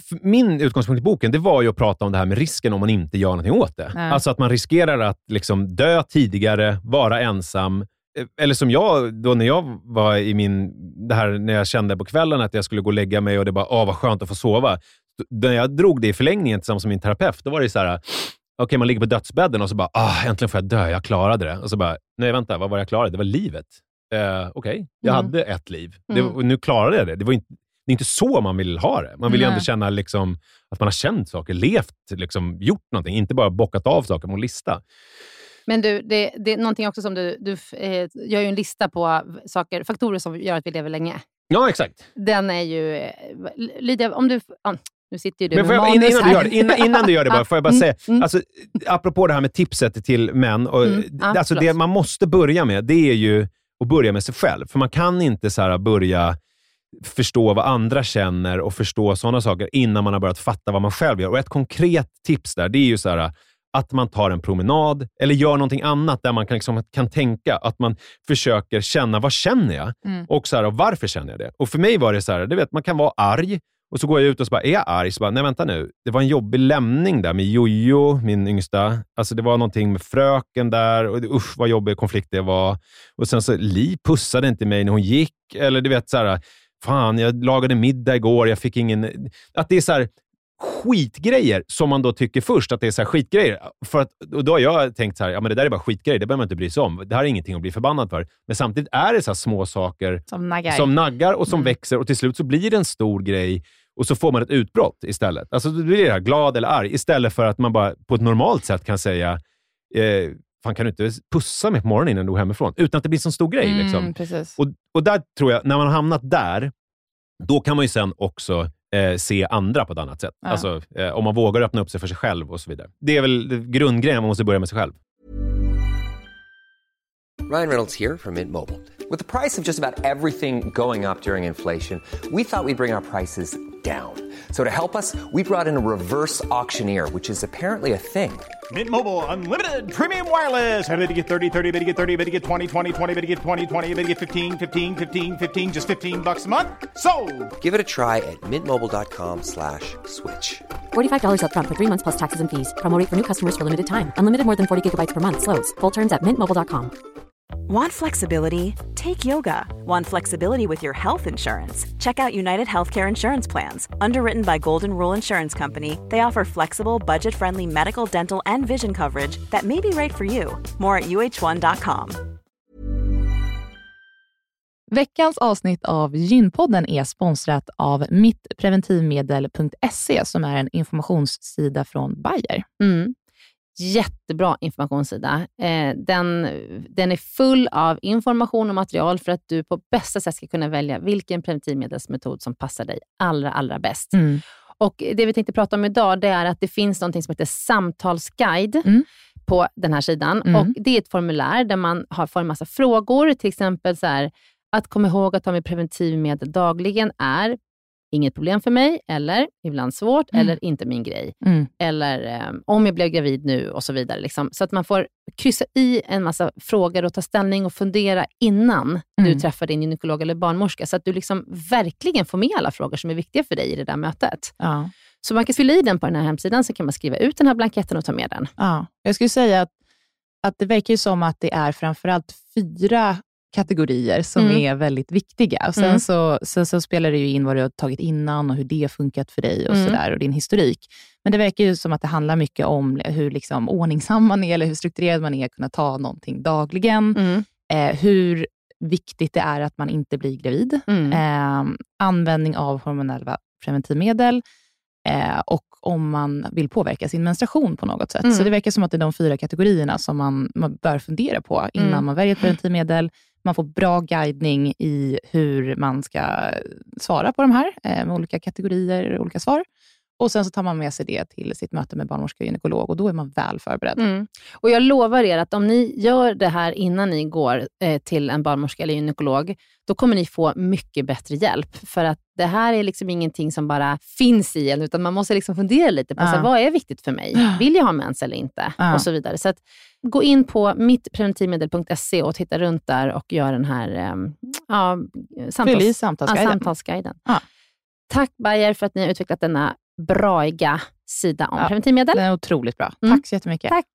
min utgångspunkt i boken, det var ju att prata om det här med risken om man inte gör någonting åt det. Alltså att man riskerar att liksom dö tidigare, vara ensam. Eller som jag, då när jag var i det här när jag kände på kvällen att jag skulle gå och lägga mig och det bara, vad skönt att få sova. När jag drog det i förlängningen tillsammans med min terapeut, då var det så här, okej, man ligger på dödsbädden och så bara, äntligen får jag dö, jag klarade det. Och så bara, nej vänta, vad var jag klarade? Det var livet. Okej, jag hade ett liv. Nu klarade jag det. Det är inte så man vill ha det. Man vill ju ändå känna liksom, att man har känt saker, levt, liksom, gjort någonting. Inte bara bockat av saker på en lista. Men du, det är någonting också som du gör ju en lista på faktorer som gör att vi lever länge. Ja, exakt. Den är ju lite, om du... Nu sitter ju du med manus här. Innan du gör det bara, får jag bara säga, alltså, apropå det här med tipset till män, och, alltså det man måste börja med, det är ju att börja med sig själv. För man kan inte så här börja förstå vad andra känner och förstå sådana saker innan man har börjat fatta vad man själv gör. Och ett konkret tips där, det är ju så här att man tar en promenad eller gör någonting annat där man kan tänka att man försöker känna, vad känner jag? Och så här, och varför känner jag det? Och för mig var det så här, du vet, man kan vara arg och så går jag ut och så bara, är jag arg? Så bara, nej vänta nu, det var en jobbig lämning där med Jojo, min yngsta. Alltså det var någonting med fröken där och usch vad jobbig konflikt det var. Och sen så, Li pussade inte mig när hon gick, eller du vet så här, fan jag lagade middag igår, jag fick ingen... Att det är så här skitgrejer som man då tycker först att det är så här skitgrejer. Och då har jag tänkt så här, ja men det där är bara skitgrejer, det behöver man inte bry sig om. Det här är ingenting att bli förbannad för. Men samtidigt är det så här små saker som naggar och som växer, och till slut så blir det en stor grej och så får man ett utbrott istället. Alltså då blir det här glad eller arg istället för att man bara på ett normalt sätt kan säga fan kan du inte pussa mig på morgonen innan du går hemifrån? Utan att det blir en stor grej liksom. Och där tror jag, när man har hamnat där, då kan man ju sen också se andra på ett annat sätt. Ja. Alltså, om man vågar öppna upp sig för sig själv och så vidare. Det är väl grundgrejen, man måste börja med sig själv. Ryan Reynolds here from Mint Mobile. With the price of just about everything going up during inflation, we thought we'd bring our prices down. So to help us, we brought in a reverse auctioneer, which is apparently a thing. Mint Mobile Unlimited Premium Wireless. How to get 30, 30, how to get 30, how to get 20, 20, 20, how to get 20, 20, how to get 15, 15, 15, 15, just $15 a month? Sold! Give it a try at mintmobile.com/switch. $45 up front for 3 months plus taxes and fees. Promo rate for new customers for limited time. Unlimited more than 40 gigabytes per month. Slows full terms at mintmobile.com. Want flexibility? Take yoga. Want flexibility with your health insurance? Check out United Healthcare Insurance Plans. Underwritten by Golden Rule Insurance Company, they offer flexible, budget-friendly medical, dental, and vision coverage that may be right for you. More at uh1.com. Veckans avsnitt av Gynpodden är sponsrat av mittpreventivmedel.se som är en informationssida från Bayer. Jättebra informationssida. Den är full av information och material för att du på bästa sätt ska kunna välja vilken preventivmedelsmetod som passar dig allra bäst. Och det vi tänkte prata om idag, det är att det finns någonting som heter samtalsguide på den här sidan. Och det är ett formulär där man får en massa frågor. Till exempel så här, att komma ihåg att ta med preventivmedel dagligen är inget problem för mig, eller ibland svårt, eller inte min grej. Eller om jag blev gravid nu och så vidare. Liksom. Så att man får kryssa i en massa frågor och ta ställning och fundera innan du träffar din gynekolog eller barnmorska. Så att du liksom verkligen får med alla frågor som är viktiga för dig i det där mötet. Ja. Så man kan fylla i den på den här hemsidan, så kan man skriva ut den här blanketten och ta med den. Ja. Jag skulle säga att det verkar ju som att det är framförallt 4 kategorier som är väldigt viktiga. Och sen så spelar det ju in vad du har tagit innan och hur det har funkat för dig och sådär, och din historik. Men det verkar ju som att det handlar mycket om hur liksom ordningsam man är eller hur strukturerad man är att kunna ta någonting dagligen. Hur viktigt det är att man inte blir gravid. Användning av hormonella preventivmedel. Och om man vill påverka sin menstruation på något sätt. Så det verkar som att det är de 4 kategorierna som man bör fundera på innan man väljer ett preventivmedel. Man får bra guidning i hur man ska svara på de här med olika kategorier och olika svar. Och sen så tar man med sig det till sitt möte med barnmorska och gynekolog och då är man väl förberedd. Och jag lovar er att om ni gör det här innan ni går till en barnmorska eller gynekolog, då kommer ni få mycket bättre hjälp. För att det här är liksom ingenting som bara finns i en, utan man måste liksom fundera lite på vad är viktigt för mig? Vill jag ha mens eller inte? Och så vidare. Så att gå in på mittpreventivmedel.se och titta runt där och gör den här samtalsguiden. Tack Bayer för att ni har utvecklat denna braiga sida om preventivmedel. Den är otroligt bra. Tack så jättemycket. Tack.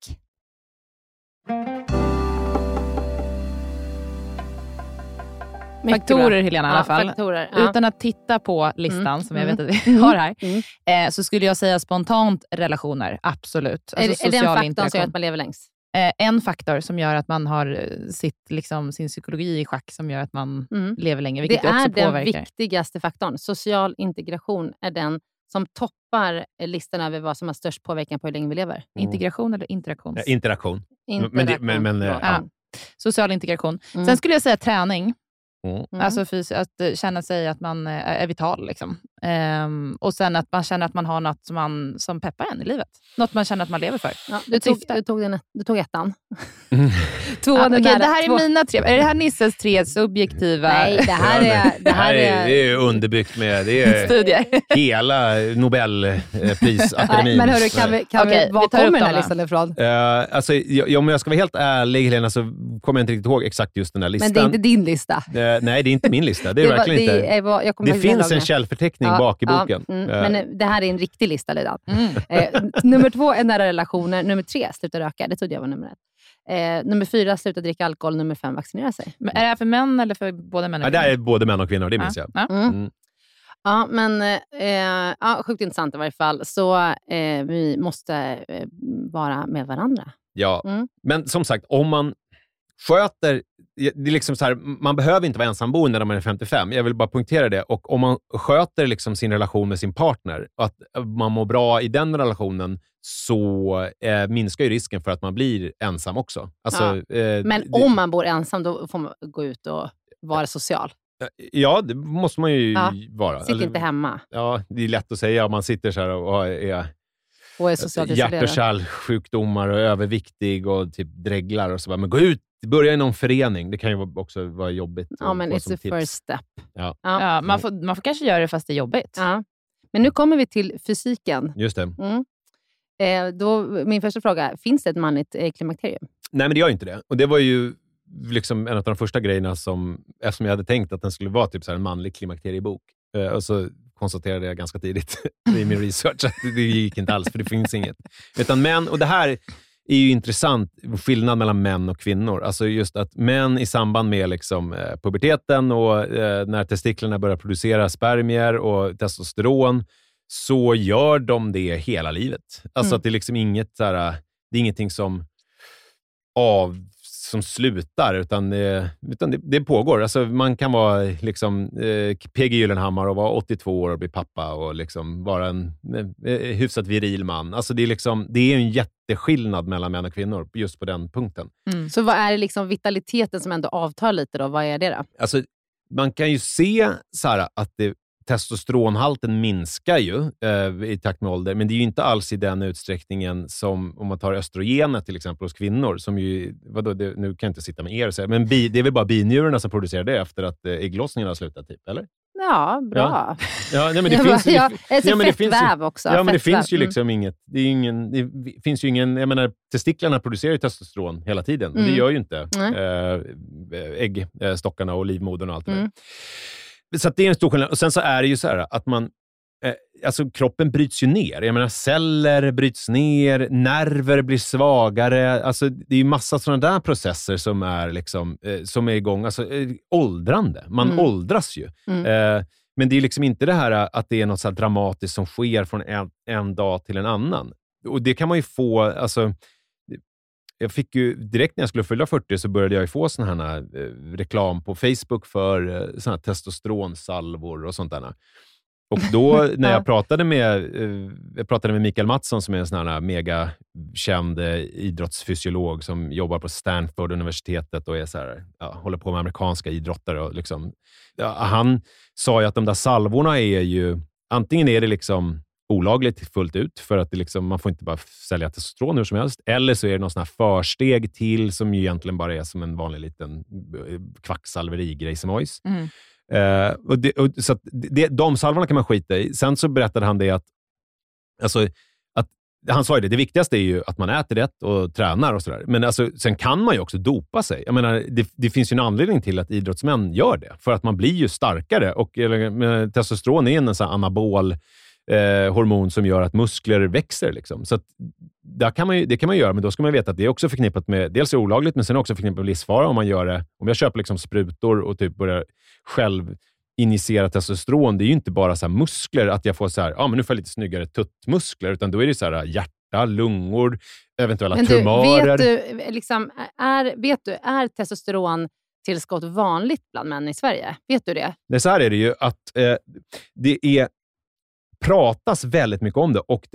Faktorer, Helena, i alla fall. Faktorer, Utan att titta på listan som jag vet att vi har här, så skulle jag säga spontant relationer, absolut. Alltså är det en faktor som gör att man lever längst? En faktor som gör att man har sin psykologi i schack, som gör att man lever länge, vilket det också är påverkar. Den viktigaste faktorn. Social integration är den som toppar listan över vad som har störst påverkan på hur länge vi lever. Integration eller interaktion? Interaktion. Social integration. Sen skulle jag säga träning. Alltså att känna sig att man är vital liksom. Och sen att man känner att man har något som peppar en i livet. Något man känner att man lever för. Ja, du tog ettan. Tvåan det här är mina 3. Är det här Nisses 3 subjektiva? Nej, det här är underbyggt med studier. Hela Nobelprisakademin. Men hörru, var kommer den här listan ifrån? Alltså, om jag ska vara helt ärlig, Helena, så kommer jag inte riktigt ihåg exakt just den här listan. Men det är inte din lista. Nej, det är inte min lista. Det är verkligen inte. Det finns en källförteckning bak i boken. Men det här är en riktig lista redan. Nummer 2 är nära relationer. Nummer 3, sluta röka. Det trodde jag var nummer 1. Nummer 4, sluta dricka alkohol. Nummer 5, vaccinera sig. Men är det här för män eller för både män och kvinnor? Det är både män och kvinnor, det minns jag. Ja, men sjukt intressant i varje fall. Så vi måste vara med varandra. Ja, men som sagt, om man sköter, det är liksom så här, man behöver inte vara ensamboende när man är 55. Jag vill bara punktera det. Och om man sköter liksom sin relation med sin partner, att man mår bra i den relationen, så minskar ju risken för att man blir ensam också. Alltså, men om man bor ensam, då får man gå ut och vara social. Ja, det måste man ju vara. Sitt inte hemma. Ja, det är lätt att säga om man sitter så här och är socialt hjärt- och kärlsjukdomar och överviktig och typ dreglar och så. Men gå ut, börja i någon förening. Det kan ju också vara jobbigt. Ja, men it's the first step. Ja, man får kanske göra det fast det är jobbigt. Ja. Men nu kommer vi till fysiken. Just det. Min första fråga, finns det ett manligt klimakterium? Nej, men det gör inte det. Och det var ju liksom en av de första grejerna eftersom jag hade tänkt att den skulle vara typ så här en manlig klimakteriebok. Och så konstaterade jag ganska tidigt i min research att det gick inte alls, för det finns inget. Utan män, och det här är ju intressant, skillnad mellan män och kvinnor. Alltså just att män i samband med liksom, puberteten och när testiklarna börjar producera spermier och testosteron, så gör de det hela livet. Alltså att det är liksom inget så här, det är ingenting som slutar, utan det pågår. Alltså man kan vara liksom P.G. Gyllenhammar och vara 82 år och bli pappa och liksom vara en hyfsat viril man. Alltså det är en jätteskillnad mellan män och kvinnor just på den punkten. Så vad är det liksom vitaliteten som ändå avtar lite då? Vad är det då? Alltså man kan ju se så här, att testosteronhalten minskar ju i takt med ålder, men det är ju inte alls i den utsträckningen som om man tar östrogenet till exempel hos kvinnor, som ju, nu kan jag inte sitta med er och säga, men det är väl bara binjurarna som producerar det efter att ägglossningen har slutat typ, eller? Ja, bra. Ja, nej, men det finns fettväv också. Ja, men det finns ju liksom inget, det finns ju ingen, jag menar, testiklarna producerar ju testosteron hela tiden, och det gör ju inte äggstockarna och livmodern och allt det där. Så att det är en stor skillnad. Och sen så är det ju så här att alltså kroppen bryts ju ner. Jag menar, celler bryts ner, nerver blir svagare. Alltså det är ju massa sådana där processer som är liksom, som är igång. Alltså åldrande. Man åldras ju. Men det är liksom inte det här att det är något så här dramatiskt som sker från en dag till en annan. Och det kan man ju få, alltså jag fick ju direkt när jag skulle fylla 40 så började jag ju få sån här reklam på Facebook för såna här testosteronsalvor och sånt där. Och då när jag pratade med Mikael Mattsson, som är en sån här mega känd idrottsfysiolog som jobbar på Stanford universitetet och är så här, håller på med amerikanska idrottare och liksom, han sa ju att de där salvorna är ju, antingen är det liksom olagligt fullt ut för att det liksom, man får inte bara sälja testosteron hur som helst. Eller så är det någon sån här försteg till som ju egentligen bara är som en vanlig liten kvacksalveri-grejsemojs. Så att de salvarna kan man skita i. Sen så berättade han det att han sa ju det viktigaste är ju att man äter rätt och tränar och sådär. Men alltså, sen kan man ju också dopa sig. Jag menar, det finns ju en anledning till att idrottsmän gör det. För att man blir ju starkare. Och testosteron är en sån här anabol hormon som gör att muskler växer. Liksom. Så att, det kan man göra, men då ska man veta att det är också förknippat med, dels är det olagligt, men sen också förknippat med livsfara om man gör det. Om jag köper liksom sprutor och typ börjar själv injicera testosteron, det är ju inte bara så här muskler att jag får så här, men nu får jag lite snyggare tuttmuskler, utan då är det så här hjärta, lungor, eventuella tumörer. Vet du, är testosterontillskott vanligt bland män i Sverige? Vet du det? Så här är det ju att det pratas väldigt mycket om det, och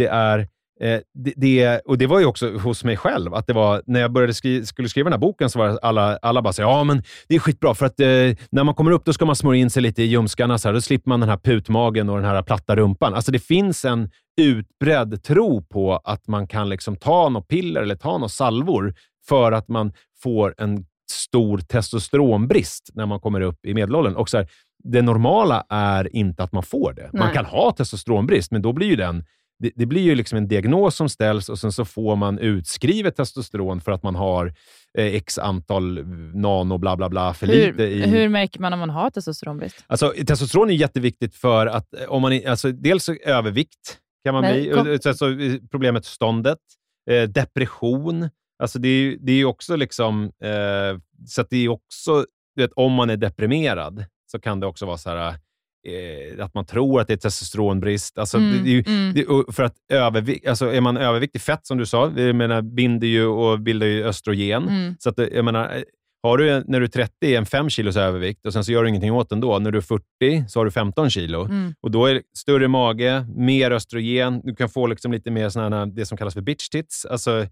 det var ju också hos mig själv att det var, när jag började skulle skriva den här boken så var alla bara så men det är skitbra för att när man kommer upp då ska man smörja in sig lite i ljumskarna så här, då slipper man den här putmagen och den här platta rumpan. Alltså det finns en utbredd tro på att man kan liksom ta något piller eller ta något salvor för att man får en stor testosteronbrist när man kommer upp i medelåldern. Och så här, det normala är inte att man får det. Nej. Man kan ha testosteronbrist, men då blir ju det blir ju liksom en diagnos som ställs och sen så får man utskrivet testosteron för att man har x antal nano bla bla bla för lite i... Hur märker man om man har testosteronbrist? Alltså testosteron är jätteviktigt för att om man dels övervikt kan man bli, alltså, problemet ståndet, depression, alltså det är ju också liksom så att det är också, om man är deprimerad så kan det också vara så här att man tror att det är testosteronbrist. Alltså, för att är man överviktig, fett som du sa, jag menar, binder ju och bildar ju östrogen. Så att, jag menar, har du när du är 30 en 5 kilos övervikt och sen så gör du ingenting åt den då. När du är 40 så har du 15 kilo. Och då är det större mage, mer östrogen. Du kan få liksom lite mer sådana, det som kallas för bitch tits. Alltså,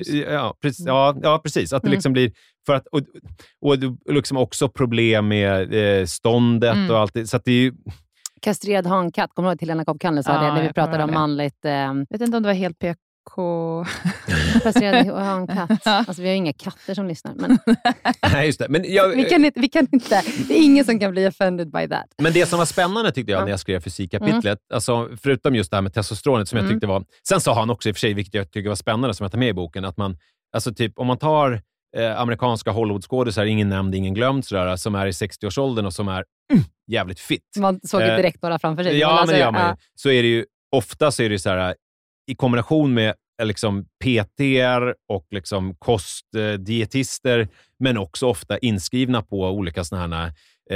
ja, precis. Att det liksom blir, för att, och liksom också problem med ståndet och allt det. Så att det är ju... Kastrerad hankatt, kommer du ihåg till Helena Kopp-Kanne sa det när vi pratade om manligt... vet inte om det var helt PK. Kastrerad hankatt. Alltså vi har inga katter som lyssnar. Men... Nej, just det. Men vi kan inte. Det är ingen som kan bli offended by that. Men det som var spännande tyckte jag när jag skrev fysikkapitlet, alltså förutom just det här med testosteronet som jag tyckte var... Sen sa han också i och för sig, vilket jag tycker var spännande som jag tar med i boken, att man, alltså typ om man tar amerikanska Hollywoodskådisar, ingen nämnd, ingen glömd, sådär, som är i 60-årsåldern och som är jävligt fit. Man såg ju direkt några framför sig. Ja, men det gör man ju. Så är det ju, ofta så är det så här i kombination med liksom PT:er och liksom kostdietister, men också ofta inskrivna på olika såna här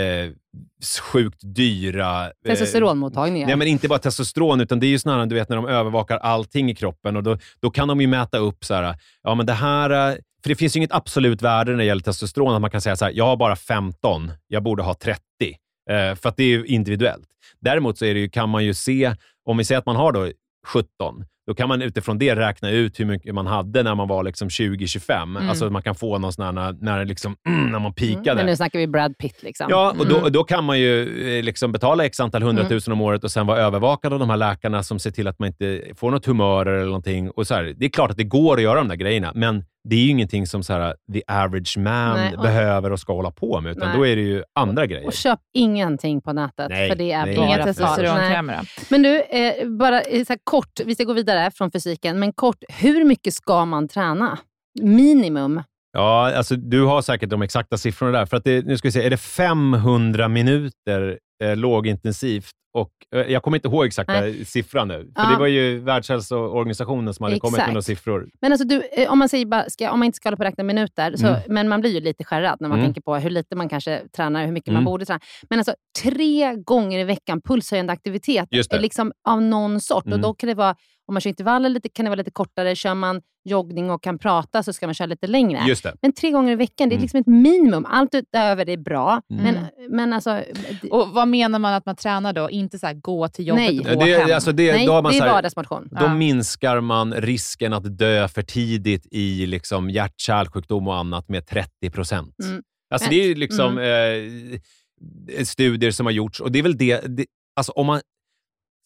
sjukt dyra... Testosteronmottagningar. Nej, men inte bara testosteron, utan det är ju såna här, du vet, när de övervakar allting i kroppen, och då kan de ju mäta upp så här, ja men det här... För det finns ju inget absolut värde när det gäller testosteron, att man kan säga så här, jag har bara 15, jag borde ha 30. För att det är ju individuellt. Däremot så är det ju, kan man ju se, om vi säger att man har då 17, då kan man utifrån det räkna ut hur mycket man hade när man var liksom 20-25. Alltså man kan få någon sån här, när man pikade. Men nu snackar vi Brad Pitt liksom. Ja, och då kan man ju liksom betala x antal 100 000 om året och sen vara övervakad av de här läkarna som ser till att man inte får något humör eller någonting. Och så här, det är klart att det går att göra de där grejerna, men det är ju ingenting som så här, the average man behöver och ska hålla på med, utan då är det ju andra grejer. Och köp ingenting på nätet, för det är bara testosteronkrämer. Men du, bara så här kort, vi ska gå vidare från fysiken, men kort, hur mycket ska man träna? Minimum? Ja, alltså du har säkert de exakta siffrorna där, för att nu ska vi se, är det 500 minuter lågintensivt, och jag kommer inte ihåg exakta siffran nu, för det var ju Världshälsoorganisationen som hade kommit med några siffror. Men alltså du, om man säger bara, om man inte ska hålla på att räkna minuter, så, men man blir ju lite skärrad när man tänker på hur lite man kanske tränar, hur mycket man borde träna. Men alltså 3 gånger i veckan pulshöjande aktivitet är liksom av någon sort, och då kan det vara, om man kör intervaller lite, kan det vara lite kortare. Kör man joggning och kan prata så ska man köra lite längre. Just det. Men 3 gånger i veckan, det är liksom ett minimum. Allt utöver det är bra. Men alltså... Och vad menar man att man tränar då? Inte så här gå till jobbet och gå hem? Alltså det är vardagsmotion. Då minskar man risken att dö för tidigt i liksom hjärt-kärlsjukdom och annat med 30%. Alltså det är ju liksom studier som har gjorts. Och det är väl alltså om man...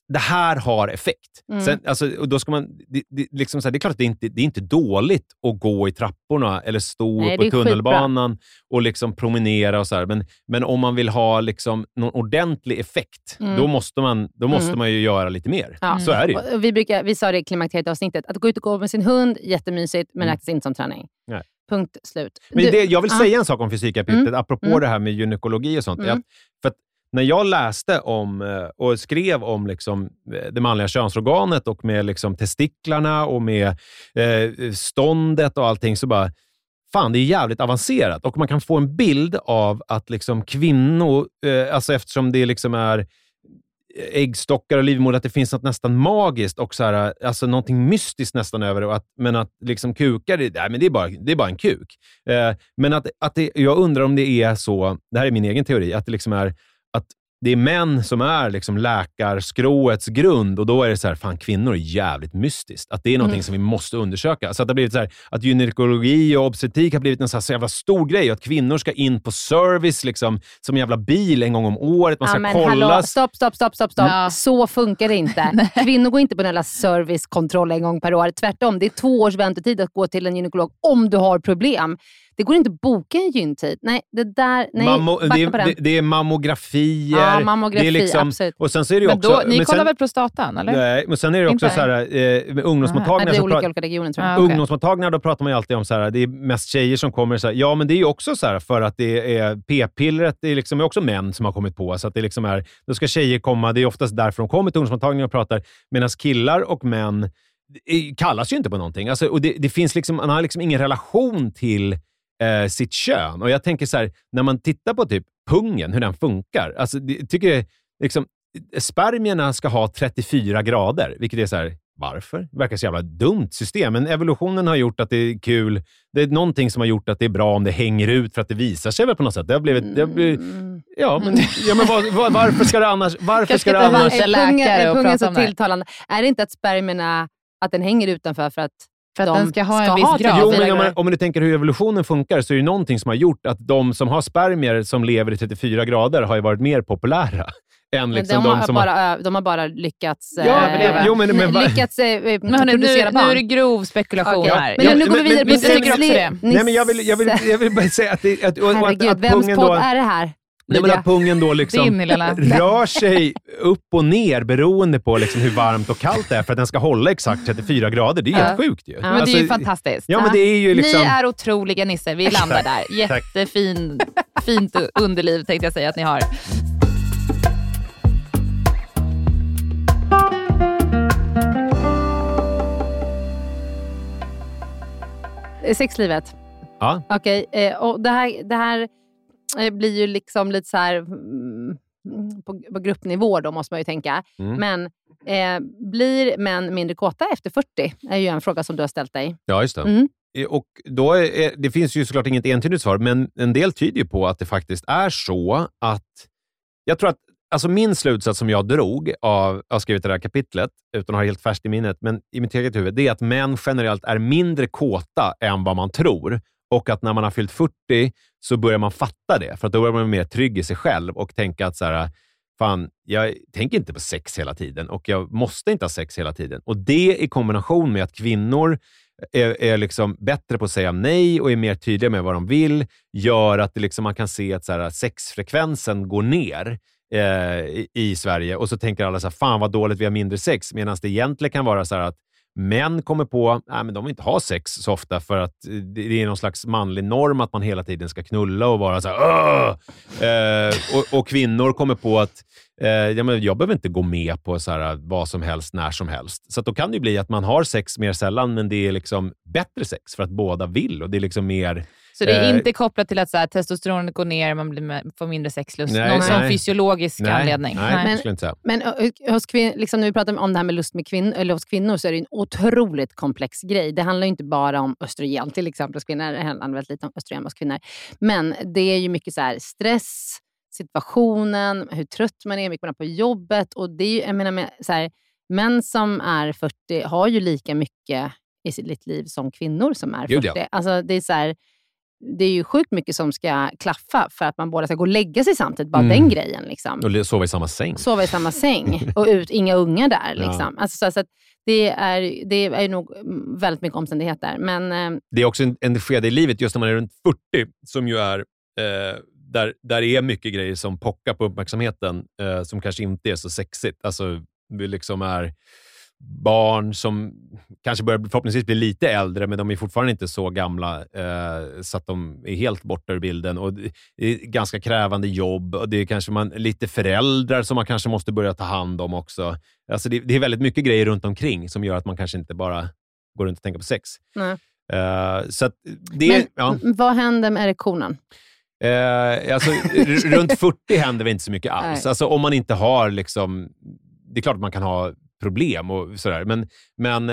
det här har effekt. Sen, alltså, och då ska man, liksom så här, det är klart att det är inte dåligt att gå i trapporna eller stå på tunnelbanan och liksom promenera och så här. Men om man vill ha liksom någon ordentlig effekt, då måste man ju göra lite mer. Ja. Så är det ju. Vi sa det i klimakteriet-avsnittet, att gå ut och gå med sin hund, jättemysigt, men räknas inte som träning. Nej. Punkt, slut. Men jag vill säga en sak om fysikkapitlet, apropå det här med gynekologi och sånt. För att när jag läste om och skrev om liksom det manliga könsorganet och med liksom testiklarna och med ståndet och allting, så bara, fan, det är jävligt avancerat. Och man kan få en bild av att liksom kvinnor, alltså eftersom det liksom är äggstockar och livmoder, att det finns något nästan magiskt och så här, alltså någonting mystiskt nästan över det, men att liksom kukar, men det är bara en kuk. Men att jag undrar om det är så, det här är min egen teori, att det liksom är att det är män som är liksom läkarskroets grund, och då är det så här, fan, kvinnor är jävligt mystiskt. Att det är någonting som vi måste undersöka. Så att det har blivit så här, att gynekologi och obstetrik har blivit en så jävla stor grej, och att kvinnor ska in på service liksom, som en jävla bil en gång om året. Man ska kollas. Hallå, stopp. Ja. Så funkar det inte. Kvinnor går inte på en jävla servicekontroll en gång per år. Tvärtom, det är 2 års väntetid att gå till en gynekolog om du har problem. Det går inte att boka en gyntid. Nej, det är mammografier. Ja, mammografi, det är liksom, absolut. Och sen så är det också... Ni kollar väl prostatan, eller? Nej, men sen är det också så här, med ungdomsmottagningar. Det är olika regioner, tror jag. Ungdomsmottagningar, då pratar man ju alltid om så här, det är mest tjejer som kommer så här. Ja, men det är ju också så här, för att det är p-pillret, det är liksom också män som har kommit på. Så att det liksom är, då ska tjejer komma, det är oftast därför de kommer till ungdomsmottagningar och pratar. Medan killar och män kallas ju inte på någonting. Alltså, och det finns liksom, man har liksom ingen relation till sitt kön. Och jag tänker så här, när man tittar på typ pungen, hur den funkar. Alltså, jag tycker liksom, spermierna ska ha 34 grader, vilket är så här, varför? Det verkar så jävla dumt system. Men evolutionen har gjort att det är kul. Det är någonting som har gjort att det är bra om det hänger ut, för att det visar sig väl på något sätt. Det har blivit varför ska det annars? Är pungen så tilltalande? Är det inte att spermierna, att den hänger utanför för att den ska ha en viss grad? Jo, men om du tänker hur evolutionen funkar, så är det någonting som har gjort att de som har spermier som lever i 34 grader har ju varit mer populära än liksom de har bara lyckats lyckats producera barn. Nu är det grov spekulation här. Men nu går vi vidare på det. Nej, men jag vill bara säga att vems podd är det här? Nej, men att pungen då liksom rör sig upp och ner beroende på liksom hur varmt och kallt det är, för att den ska hålla exakt 34 grader. Det är helt sjukt ju. Ja, men det är ju fantastiskt. Ja, men det är ju liksom... Ni är otroliga, Nisse. Vi landar där. Jättefint underliv, tänkte jag säga att ni har. Sexlivet. Ja. Okej, och det här blir ju liksom lite så här på gruppnivå då, måste man ju tänka. Men blir män mindre kåta efter 40? Är ju en fråga som du har ställt dig. Ja, just det. Och då det finns ju såklart inget entydigt svar, men en del tyder ju på att det faktiskt är så att, jag tror att, alltså min slutsats som jag drog av att skrivit det här kapitlet, utan att ha helt färskt i minnet, men i mitt eget huvud, det är att män generellt är mindre kåta än vad man tror. Och att när man har fyllt 40 så börjar man fatta det. För att då börjar man mer trygg i sig själv och tänka att så här, fan, jag tänker inte på sex hela tiden och jag måste inte ha sex hela tiden. Och det i kombination med att kvinnor är liksom bättre på att säga nej och är mer tydliga med vad de vill, gör att det liksom, man kan se att så här, sexfrekvensen går ner i Sverige. Och så tänker alla så här, fan vad dåligt, vi har mindre sex. Medan det egentligen kan vara så här att män kommer på, men de vill inte ha sex så ofta, för att det är någon slags manlig norm att man hela tiden ska knulla och vara så här, och kvinnor kommer på att jag behöver inte gå med på så här, vad som helst när som helst. Så att då kan det bli att man har sex mer sällan, men det är liksom bättre sex för att båda vill, och det är liksom mer... Så det är inte kopplat till att så här, testosteronet går ner, man får mindre sexlust. Någon sån fysiologisk anledning. Men hos liksom, när vi pratar om det här med lust med kvinnor, eller hos kvinnor, så är det en otroligt komplex grej. Det handlar ju inte bara om östrogen till exempel hos kvinnor. Det handlar väldigt lite om östrogen hos kvinnor. Men det är ju mycket så här stress, situationen, hur trött man är, mycket man är på jobbet. Och det är ju, jag menar, med, så här, män som är 40 har ju lika mycket i sitt liv som kvinnor som är 40. Alltså det är så här, det är ju sjukt mycket som ska klaffa för att man båda ska gå och lägga sig samtidigt. Bara den grejen. Liksom. Och sova i samma säng. Sova i samma säng. Och inga ungar där. Liksom. Alltså, så att det är nog väldigt mycket omständigheter. Men, det är också en skede i livet, just när man är runt 40, som ju är... där det är mycket grejer som pockar på uppmärksamheten som kanske inte är så sexigt. Alltså, vi liksom är barn som kanske börjar förhoppningsvis bli lite äldre, men de är fortfarande inte så gamla så att de är helt borta ur bilden. Och det är ganska krävande jobb, och det är kanske lite föräldrar som man kanske måste börja ta hand om också. Alltså det är väldigt mycket grejer runt omkring som gör att man kanske inte bara går runt och tänker på sex. Nej. Så att det, men vad händer med erektionen? Alltså, runt 40 händer det inte så mycket alls. Alltså, om man inte har liksom, det är klart att man kan ha problem och sådär, men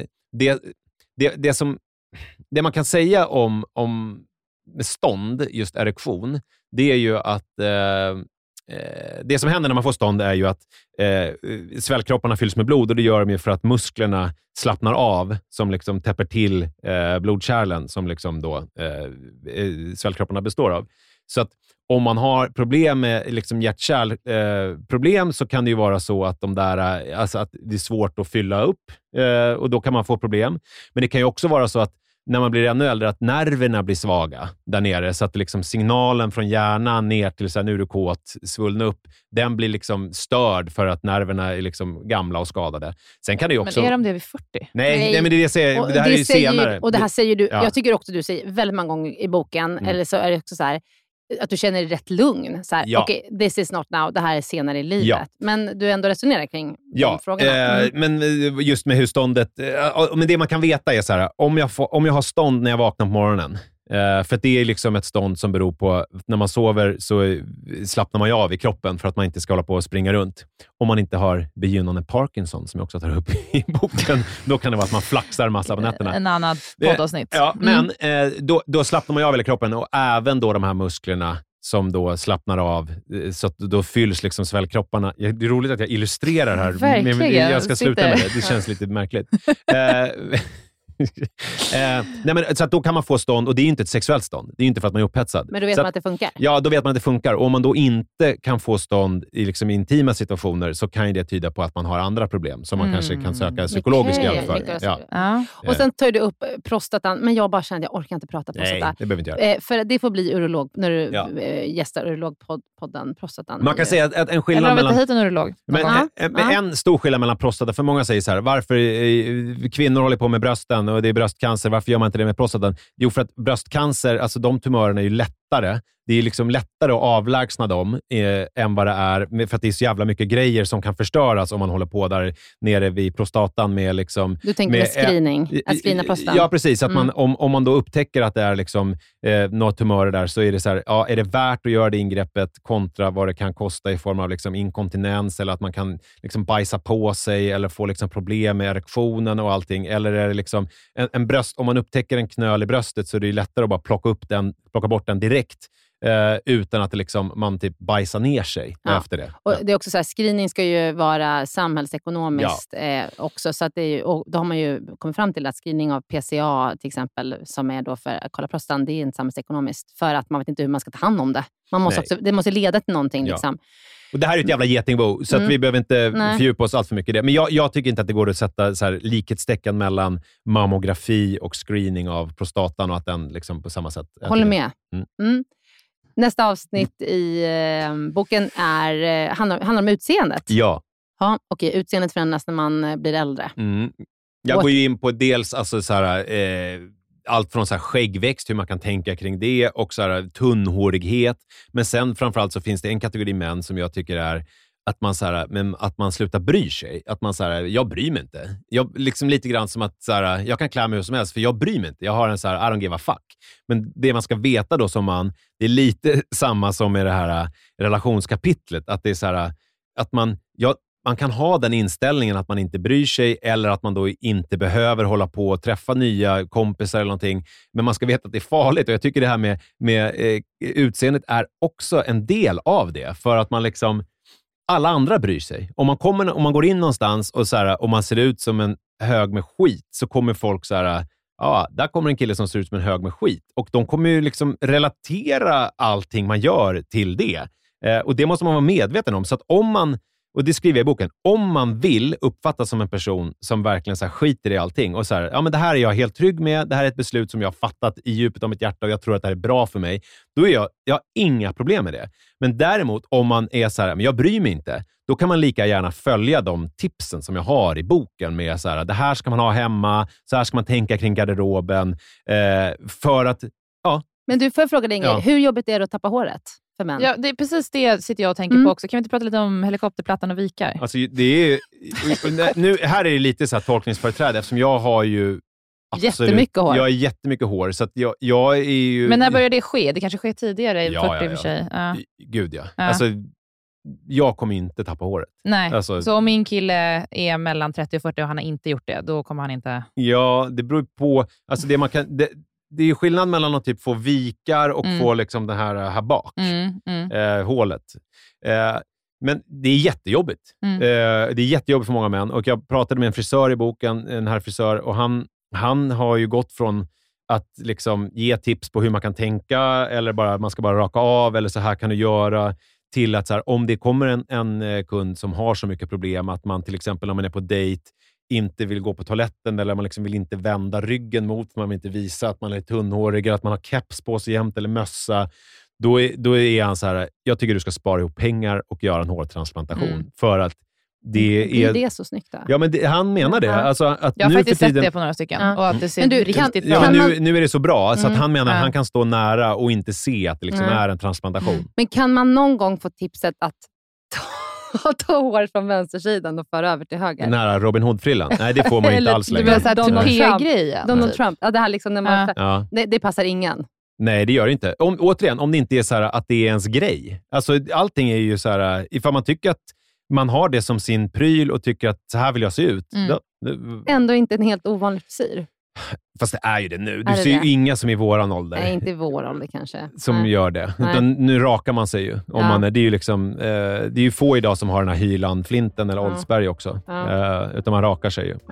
det man kan säga om med stånd, just erektion, det är ju att det som händer när man får stånd är ju att svällkropparna fylls med blod, och det gör de ju för att musklerna slappnar av, som liksom täpper till blodkärlen som liksom då svällkropparna består av. Så att om man har problem med liksom hjärt-kärlproblem, så kan det ju vara så att alltså att det är svårt att fylla upp, och då kan man få problem. Men det kan ju också vara så att när man blir ännu äldre, att nerverna blir svaga där nere, så att liksom signalen från hjärnan ner till så här, nu är du kåt, svullna upp, den blir liksom störd för att nerverna är liksom gamla och skadade. Sen kan det ju också... Men är de det vid 40? Nej, men det här är ju senare. Och det här säger du, jag tycker också du säger väldigt många gånger i boken, eller så är det också så här, att du känner dig rätt lugn. Okej, this is not now, det här är senare i livet. Ja. Men du ändå resonerar kring de frågorna. Men just med hur ståndet... men det man kan veta är så här, om jag har stånd när jag vaknar på morgonen, för att det är liksom ett stånd som beror på, när man sover så slappnar man ju av i kroppen för att man inte ska hålla på och springa runt. Om man inte har begynnande Parkinson, som jag också tar upp i boken, då kan det vara att man flaxar massa på nätterna. En annan poddavsnitt. Ja, men då slappnar man ju av hela kroppen, och även då de här musklerna som då slappnar av, så att då fylls liksom svällkropparna. Det är roligt att jag illustrerar här. Verkligen. Men jag ska sluta med det. Det känns lite märkligt. Nej, men, så att då kan man få stånd, och det är inte ett sexuellt stånd. Det är inte för att man är upphetsad. Men då vet man att det funkar? Ja, då vet man att det funkar. Och om man då inte kan få stånd i liksom intima situationer, så kan ju det tyda på att man har andra problem som man kanske kan söka psykologisk hjälp för. Ja. Och sen tar du upp prostatan, men jag bara känner att jag orkar inte prata prostata. Nej, det behöver inte göra. För det får bli urolog när du gästar urologpodden prostatan. Man kan säga att en skillnad mellan... Eller har vi hit en urolog? Men en stor skillnad mellan prostata, för många säger så här, varför kvinnor håller på med brösten och det är bröstcancer, varför gör man inte det med prostatan? Jo, för att bröstcancer, alltså de tumörerna är ju lättare. Det är liksom lättare att avlägsna dem än vad det är, för att det är så jävla mycket grejer som kan förstöras om man håller på där nere vid prostatan med liksom... Du tänker med screening, att screena prostatan? Ja, precis. Att man, om man då upptäcker att det är liksom några tumörer där, så är det så här, är det värt att göra det ingreppet kontra vad det kan kosta i form av liksom inkontinens, eller att man kan liksom bajsa på sig eller få liksom problem med erektionen och allting, eller är det liksom en bröst, om man upptäcker en knöl i bröstet, så är det ju lättare att bara plocka bort den direkt, utan att det liksom, man typ bajsar ner sig efter det. Och det är också så här, screening ska ju vara samhällsekonomiskt också, så att det är ju, och då har man ju kommit fram till att screening av PCA till exempel, som är då för att kolla prostan, det är inte samhällsekonomiskt, för att man vet inte hur man ska ta hand om det. Man måste också, det måste leda till någonting liksom. Och det här är ett jävla getingbo, så att vi behöver inte fördjupa oss allt för mycket i det. Men jag tycker inte att det går att sätta så här likhetstecken mellan mammografi och screening av prostatan, och att den liksom på samma sätt... Håller med. Nästa avsnitt i boken handlar om utseendet. Ja. Okej, utseendet förändras när man blir äldre. Jag går ju in på dels alltså, så här, allt från så här skäggväxt, hur man kan tänka kring det, och så här, tunnhårighet. Men sen framförallt så finns det en kategori män som jag tycker är att man, så här, men att man slutar bry sig. Att man så här, jag bryr mig inte. Jag, liksom lite grann som att så här, jag kan klä mig hur som helst, för jag bryr mig inte. Jag har en så här, I don't give a fuck. Men det man ska veta då som man, det är lite samma som med det här relationskapitlet. Att det är så här, att man kan ha den inställningen att man inte bryr sig, eller att man då inte behöver hålla på och träffa nya kompisar eller någonting. Men man ska veta att det är farligt, och jag tycker det här med utseendet är också en del av det. För att man liksom, alla andra bryr sig. Om man går in någonstans och, så här, och man ser ut som en hög med skit, så kommer folk så här, ja, där kommer en kille som ser ut som en hög med skit. Och de kommer ju liksom relatera allting man gör till det. Och det måste man vara medveten om. Så att om man, och det skriver jag i boken, om man vill uppfattas som en person som verkligen så här skiter i allting och så här, ja men det här är jag helt trygg med, det här är ett beslut som jag har fattat i djupet av mitt hjärta och jag tror att det här är bra för mig, då är jag har inga problem med det. Men däremot om man är så här, men jag bryr mig inte, då kan man lika gärna följa de tipsen som jag har i boken med så här, det här ska man ha hemma, så här ska man tänka kring garderoben, för att, ja. Men du, får jag fråga dig Ingrid, hur jobbigt är det att tappa håret för män? Ja, det är precis det sitter jag och tänker på också. Kan vi inte prata lite om helikopterplattan och vikar? Alltså det är nu, här är det lite så här tolkningsföreträde, eftersom jag har ju jättemycket hår. Jag har jättemycket hår, så att jag är ju... Men när börjar det ske? Det kanske sker tidigare, 40 för sig. Ja. Gud ja. Alltså, jag kommer inte tappa håret. Nej, alltså, så om min kille är mellan 30 och 40 och han har inte gjort det, då kommer han inte... Ja, det beror på... Alltså det man kan... Det är ju skillnad mellan att typ få vikar och få liksom det här bak. Hålet. Men det är jättejobbigt. Det är jättejobbigt för många män. Och jag pratade med en frisör i boken, en herrfrisör, och han har ju gått från att liksom ge tips på hur man kan tänka, eller bara man ska bara raka av, eller så här kan du göra, till att så här, om det kommer en kund som har så mycket problem att man till exempel om man är på dejt inte vill gå på toaletten, eller man liksom vill inte vända ryggen mot, man vill inte visa att man är tunnhårig, att man har keps på sig jämt eller mössa, då är han så här, jag tycker du ska spara ihop pengar och göra en hårtransplantation, för att det är så snyggt då. Ja, men han menar det. Alltså, att jag har nu faktiskt för tiden... sett det på några stycken. Och att det ser men du, riktigt bra. Ja, nu är det så bra. Så att han menar att han kan stå nära och inte se att det liksom är en transplantation. Men kan man någon gång få tipset att ta hår från vänstersidan och föra över till höger? Den här Robin Hood-frillan? Nej, det får man ju inte alls längre. Donald Trump. Ja, det här liksom när man... Det passar ingen. Nej, det gör det inte. Återigen, om det inte är så här att det är ens grej. Alltså, allting är ju så här, ifall man tycker att man har det som sin pryl och tycker att så här vill jag se ut. Ändå inte en helt ovanlig frisyr. Fast det är ju det nu. Du ser ju inga som i våran ålder. Nej, inte i vår ålder kanske. Som gör det. Utan nu rakar man sig ju. Om man är, det är ju liksom, det är ju få idag som har den här Hyland-flinten eller Oldsberg också. Utan man rakar sig ju.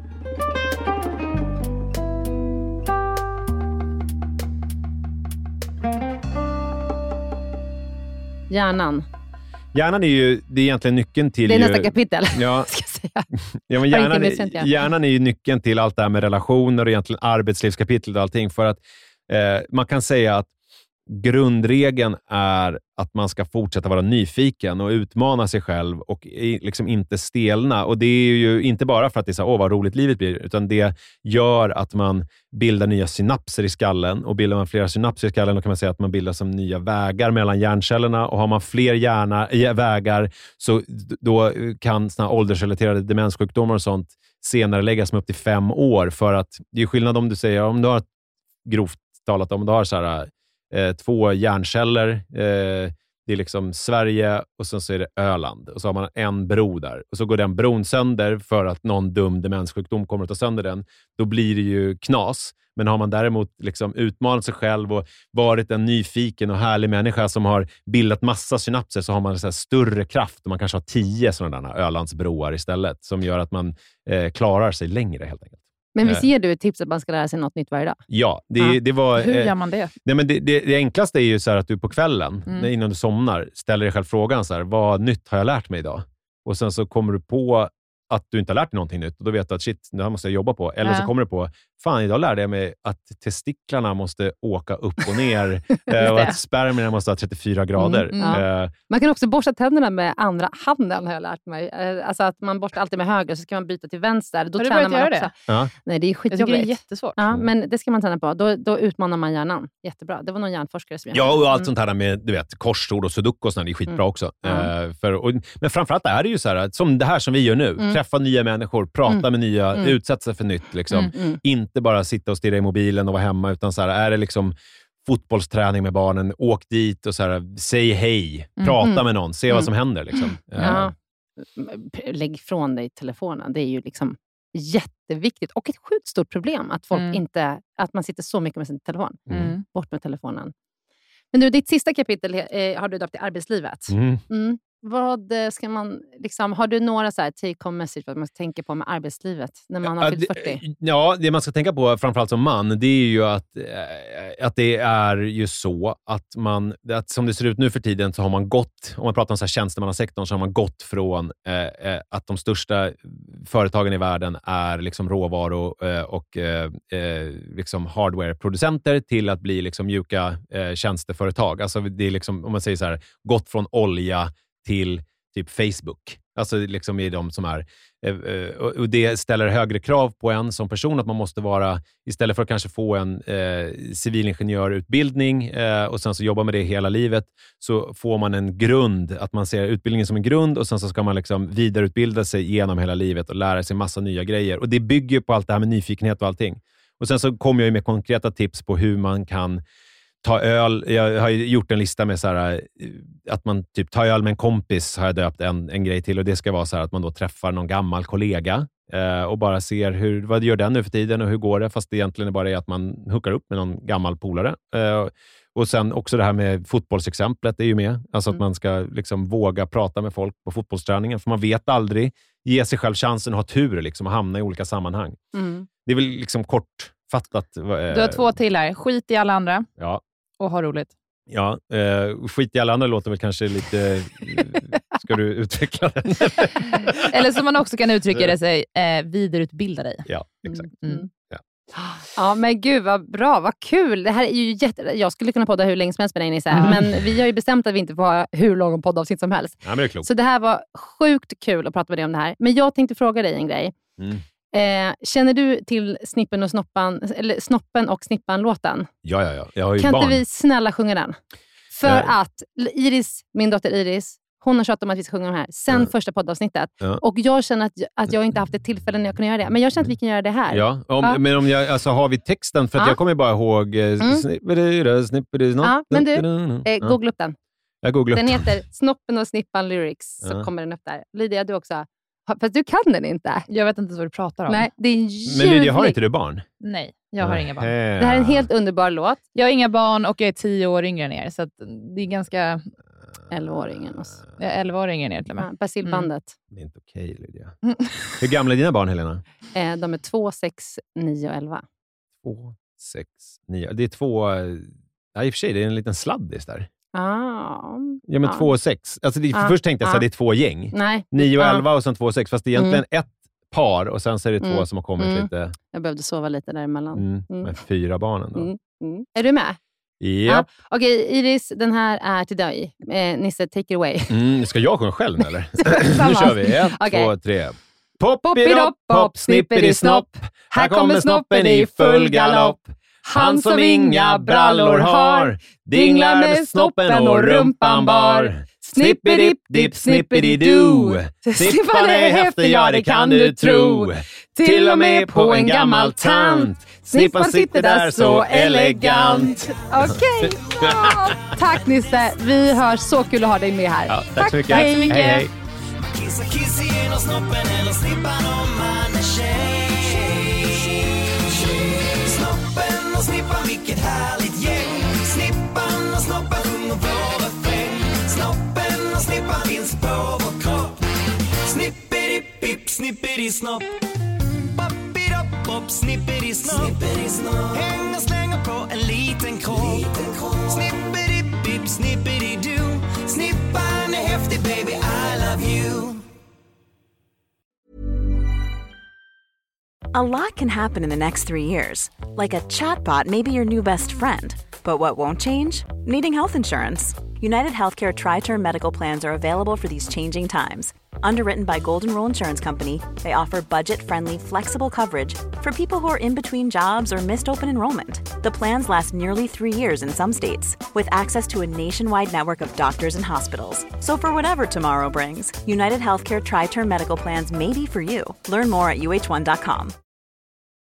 Hjärnan är ju, det är egentligen nyckeln till... Det är nästa kapitel, ja, ska jag säga. Ja, men hjärnan är ju nyckeln till allt det här med relationer och egentligen arbetslivskapitlet och allting. För att man kan säga att grundregeln är att man ska fortsätta vara nyfiken och utmana sig själv och liksom inte stelna. Och det är ju inte bara för att det är så vad roligt livet blir, utan det gör att man bildar nya synapser i skallen. Och bildar man flera synapser i skallen, då kan man säga att man bildar som nya vägar mellan hjärncellerna. Och har man fler vägar, så då kan såna åldersrelaterade demenssjukdomar och sånt senare läggas med upp till 5 år. För att det är skillnad om du säger, om du har grovt talat om, du har så här 2 hjärnceller, det är liksom Sverige och sen så är det Öland och så har man en bro där och så går den bron sönder för att någon dum demenssjukdom kommer att ta sönder den, då blir det ju knas. Men har man däremot liksom utmanat sig själv och varit en nyfiken och härlig människa som har bildat massa synapser, så har man så här större kraft och man kanske har 10 sådana där Ölandsbroar istället, som gör att man klarar sig längre helt enkelt. Men visst ger du ett tips att man ska lära sig något nytt varje dag? Ja, det var... Hur gör man det? Nej, men det enklaste är ju så här att du på kvällen, innan du somnar, ställer dig själv frågan så här, vad nytt har jag lärt mig idag? Och sen så kommer du på att du inte har lärt dig någonting nytt och då vet du att shit, det här måste jag jobba på. Eller så kommer du på, fan, idag lärde jag mig att testiklarna måste åka upp och ner och att spermierna måste ha 34 grader. Man kan också borsta tänderna med andra handen, har jag lärt mig. Alltså att man borstar alltid med höger, så ska man byta till vänster. Då tränar man också. Det? Nej, det är skitjobbigt. Jag tycker det är jättesvårt. Ja, men det ska man träna på. Då utmanar man hjärnan. Jättebra. Det var någon hjärnforskare som Ja, och allt sånt här med, du vet, korsord och sudoku och sånt, det är skitbra också. Men framförallt är det ju så här, som det här som vi gör nu. Träffa nya människor, prata med nya, utsätta sig för nytt. Liksom. Inte bara sitta och stirra i mobilen och vara hemma, utan så här, är det liksom fotbollsträning med barnen, åk dit och så här, säg hej, prata med någon, se vad som händer. Liksom. Lägg från dig telefonen. Det är ju liksom jätteviktigt och ett sjukt stort problem att folk inte, att man sitter så mycket med sin telefon. Bort med telefonen. Men du, ditt sista kapitel har du döpt till arbetslivet. Vad ska man liksom, har du några så här take home message vad man ska tänka på med arbetslivet när man har fyllt 40? Ja, det man ska tänka på framförallt som man, det är ju att det är ju så att som det ser ut nu för tiden så har man gått, om man pratar om så här tjänstemannasektorn, så har man gått från att de största företagen i världen är liksom råvaror och liksom hardware-producenter till att bli liksom mjuka tjänsteföretag. Alltså det är liksom, om man säger så här, gått från olja till typ Facebook. Alltså liksom är de som är... Och det ställer högre krav på en som person att man måste vara, istället för att kanske få en civilingenjörutbildning och sen så jobba med det hela livet, så får man en grund, att man ser utbildningen som en grund och sen så ska man liksom vidareutbilda sig genom hela livet och lära sig massa nya grejer. Och det bygger på allt det här med nyfikenhet och allting. Och sen så kommer jag ju med konkreta tips på hur man kan ta öl. Jag har gjort en lista med så här, att man typ tar öl med en kompis, har jag döpt en grej till, och det ska vara så här att man då träffar någon gammal kollega och bara ser vad gör den nu för tiden och hur går det, fast det egentligen är bara att man hookar upp med någon gammal polare. Och sen också det här med fotbollsexemplet är ju med. Alltså att man ska liksom våga prata med folk på fotbollsträningen, för man vet aldrig, ge sig själv chansen att ha tur liksom, och hamna i olika sammanhang. Det är väl liksom kortfattat. Du har 2 till här. Skit i alla andra. Ja. Och ha roligt. Ja, skit i alla andra låter väl kanske lite... Ska du utveckla den? Eller som man också kan uttrycka det sig, vidareutbilda dig. Ja, exakt. Ja, men gud vad bra, vad kul. Det här är ju jag skulle kunna podda hur länge som helst med dig, Nisse. Men vi har ju bestämt att vi inte får ha hur lång poddavsnitt som helst. Ja, men det är klokt. Så det här var sjukt kul att prata med dig om det här. Men jag tänkte fråga dig en grej. Känner du till Snippen och Snoppan, eller Snoppen och Snippan-låten? Ja. Jag har ju kan barn. Inte vi snälla sjunga den? För att Iris, min dotter Iris, hon har tjatat om att vi ska sjunga den här sen första poddavsnittet. Och jag känner att jag inte haft ett tillfälle när jag kunde göra det. Men jag känner att vi kan göra det här. Ja, men om jag, alltså har vi texten? För att jag kommer bara ihåg Ja, men du, googla upp den. Jag googlar upp den. Den heter Snoppen och Snippan Lyrics. Så kommer den upp där. Lydia, du också. Fast du kan den inte. Jag vet inte vad du pratar om. Nej, det är ljuvligt. Men Lydia, har inte du barn? Nej, jag har inga barn. Det här är en helt underbar låt. Jag har inga barn och jag är 10 år yngre än er. Så att det är ganska... 11 år yngre än oss. Jag är 11 år yngre än er till och med. Basilbandet. Det är inte okej, Lydia. Hur gamla är dina barn, Helena? De är 2, 6, 9 och 11. 2, 6, 9. Det är 2... Ja, i och för sig, det är en liten sladdis där. Ja, men 2 och 6. Alltså först tänkte jag att det är 2 gäng. Nej. 9 och 11 och sen 2 och 6. Fast det är egentligen ett par och sen så är det 2 som har kommit lite... Jag behövde sova lite däremellan. Med 4 barnen då. Är du med? Ja. Okej, Iris, den här är till dig. Nisse, take it away. Ska jag sjunga själv nu, eller? Nu kör vi. 1, 2, 3. Poppidopp, pop, snippidi-snopp. Här kommer snoppen i full galopp. Han som inga brallor har dinglar med snoppen och rumpan bar. Snippidi-dipp, snippidi-doo. Snippan är häftig, ja det kan du tro. Till och med på en gammal tant. Snippan sitter där så elegant. Okej. Tack Nisse, vi hörs. Så kul att ha dig med här. Ja, tack så mycket. Hej. Hej. Kissa genom snoppen eller snippan om man är tjej. Snoppen och snippan, vilket härligt gäng. Snippan och snoppen sjunger vår refräng. Snoppen och snippan finns på vår kropp. Snippidi-pip, snippidi-snopp. Pop, snippidi-snopp. Häng och slänger på en liten kropp. Snippidi-pip, snippidi-doo. Snippan är häftig, baby, I love you. A lot can happen in the next 3 years. Like a chatbot may be your new best friend. But what won't change? Needing health insurance. United Healthcare Tri-Term Medical Plans are available for these changing times. Underwritten by Golden Rule Insurance Company, they offer budget-friendly, flexible coverage for people who are in between jobs or missed open enrollment. The plans last nearly 3 years in some states, with access to a nationwide network of doctors and hospitals. So for whatever tomorrow brings, United Healthcare Tri-Term Medical Plans may be for you. Learn more at uh1.com.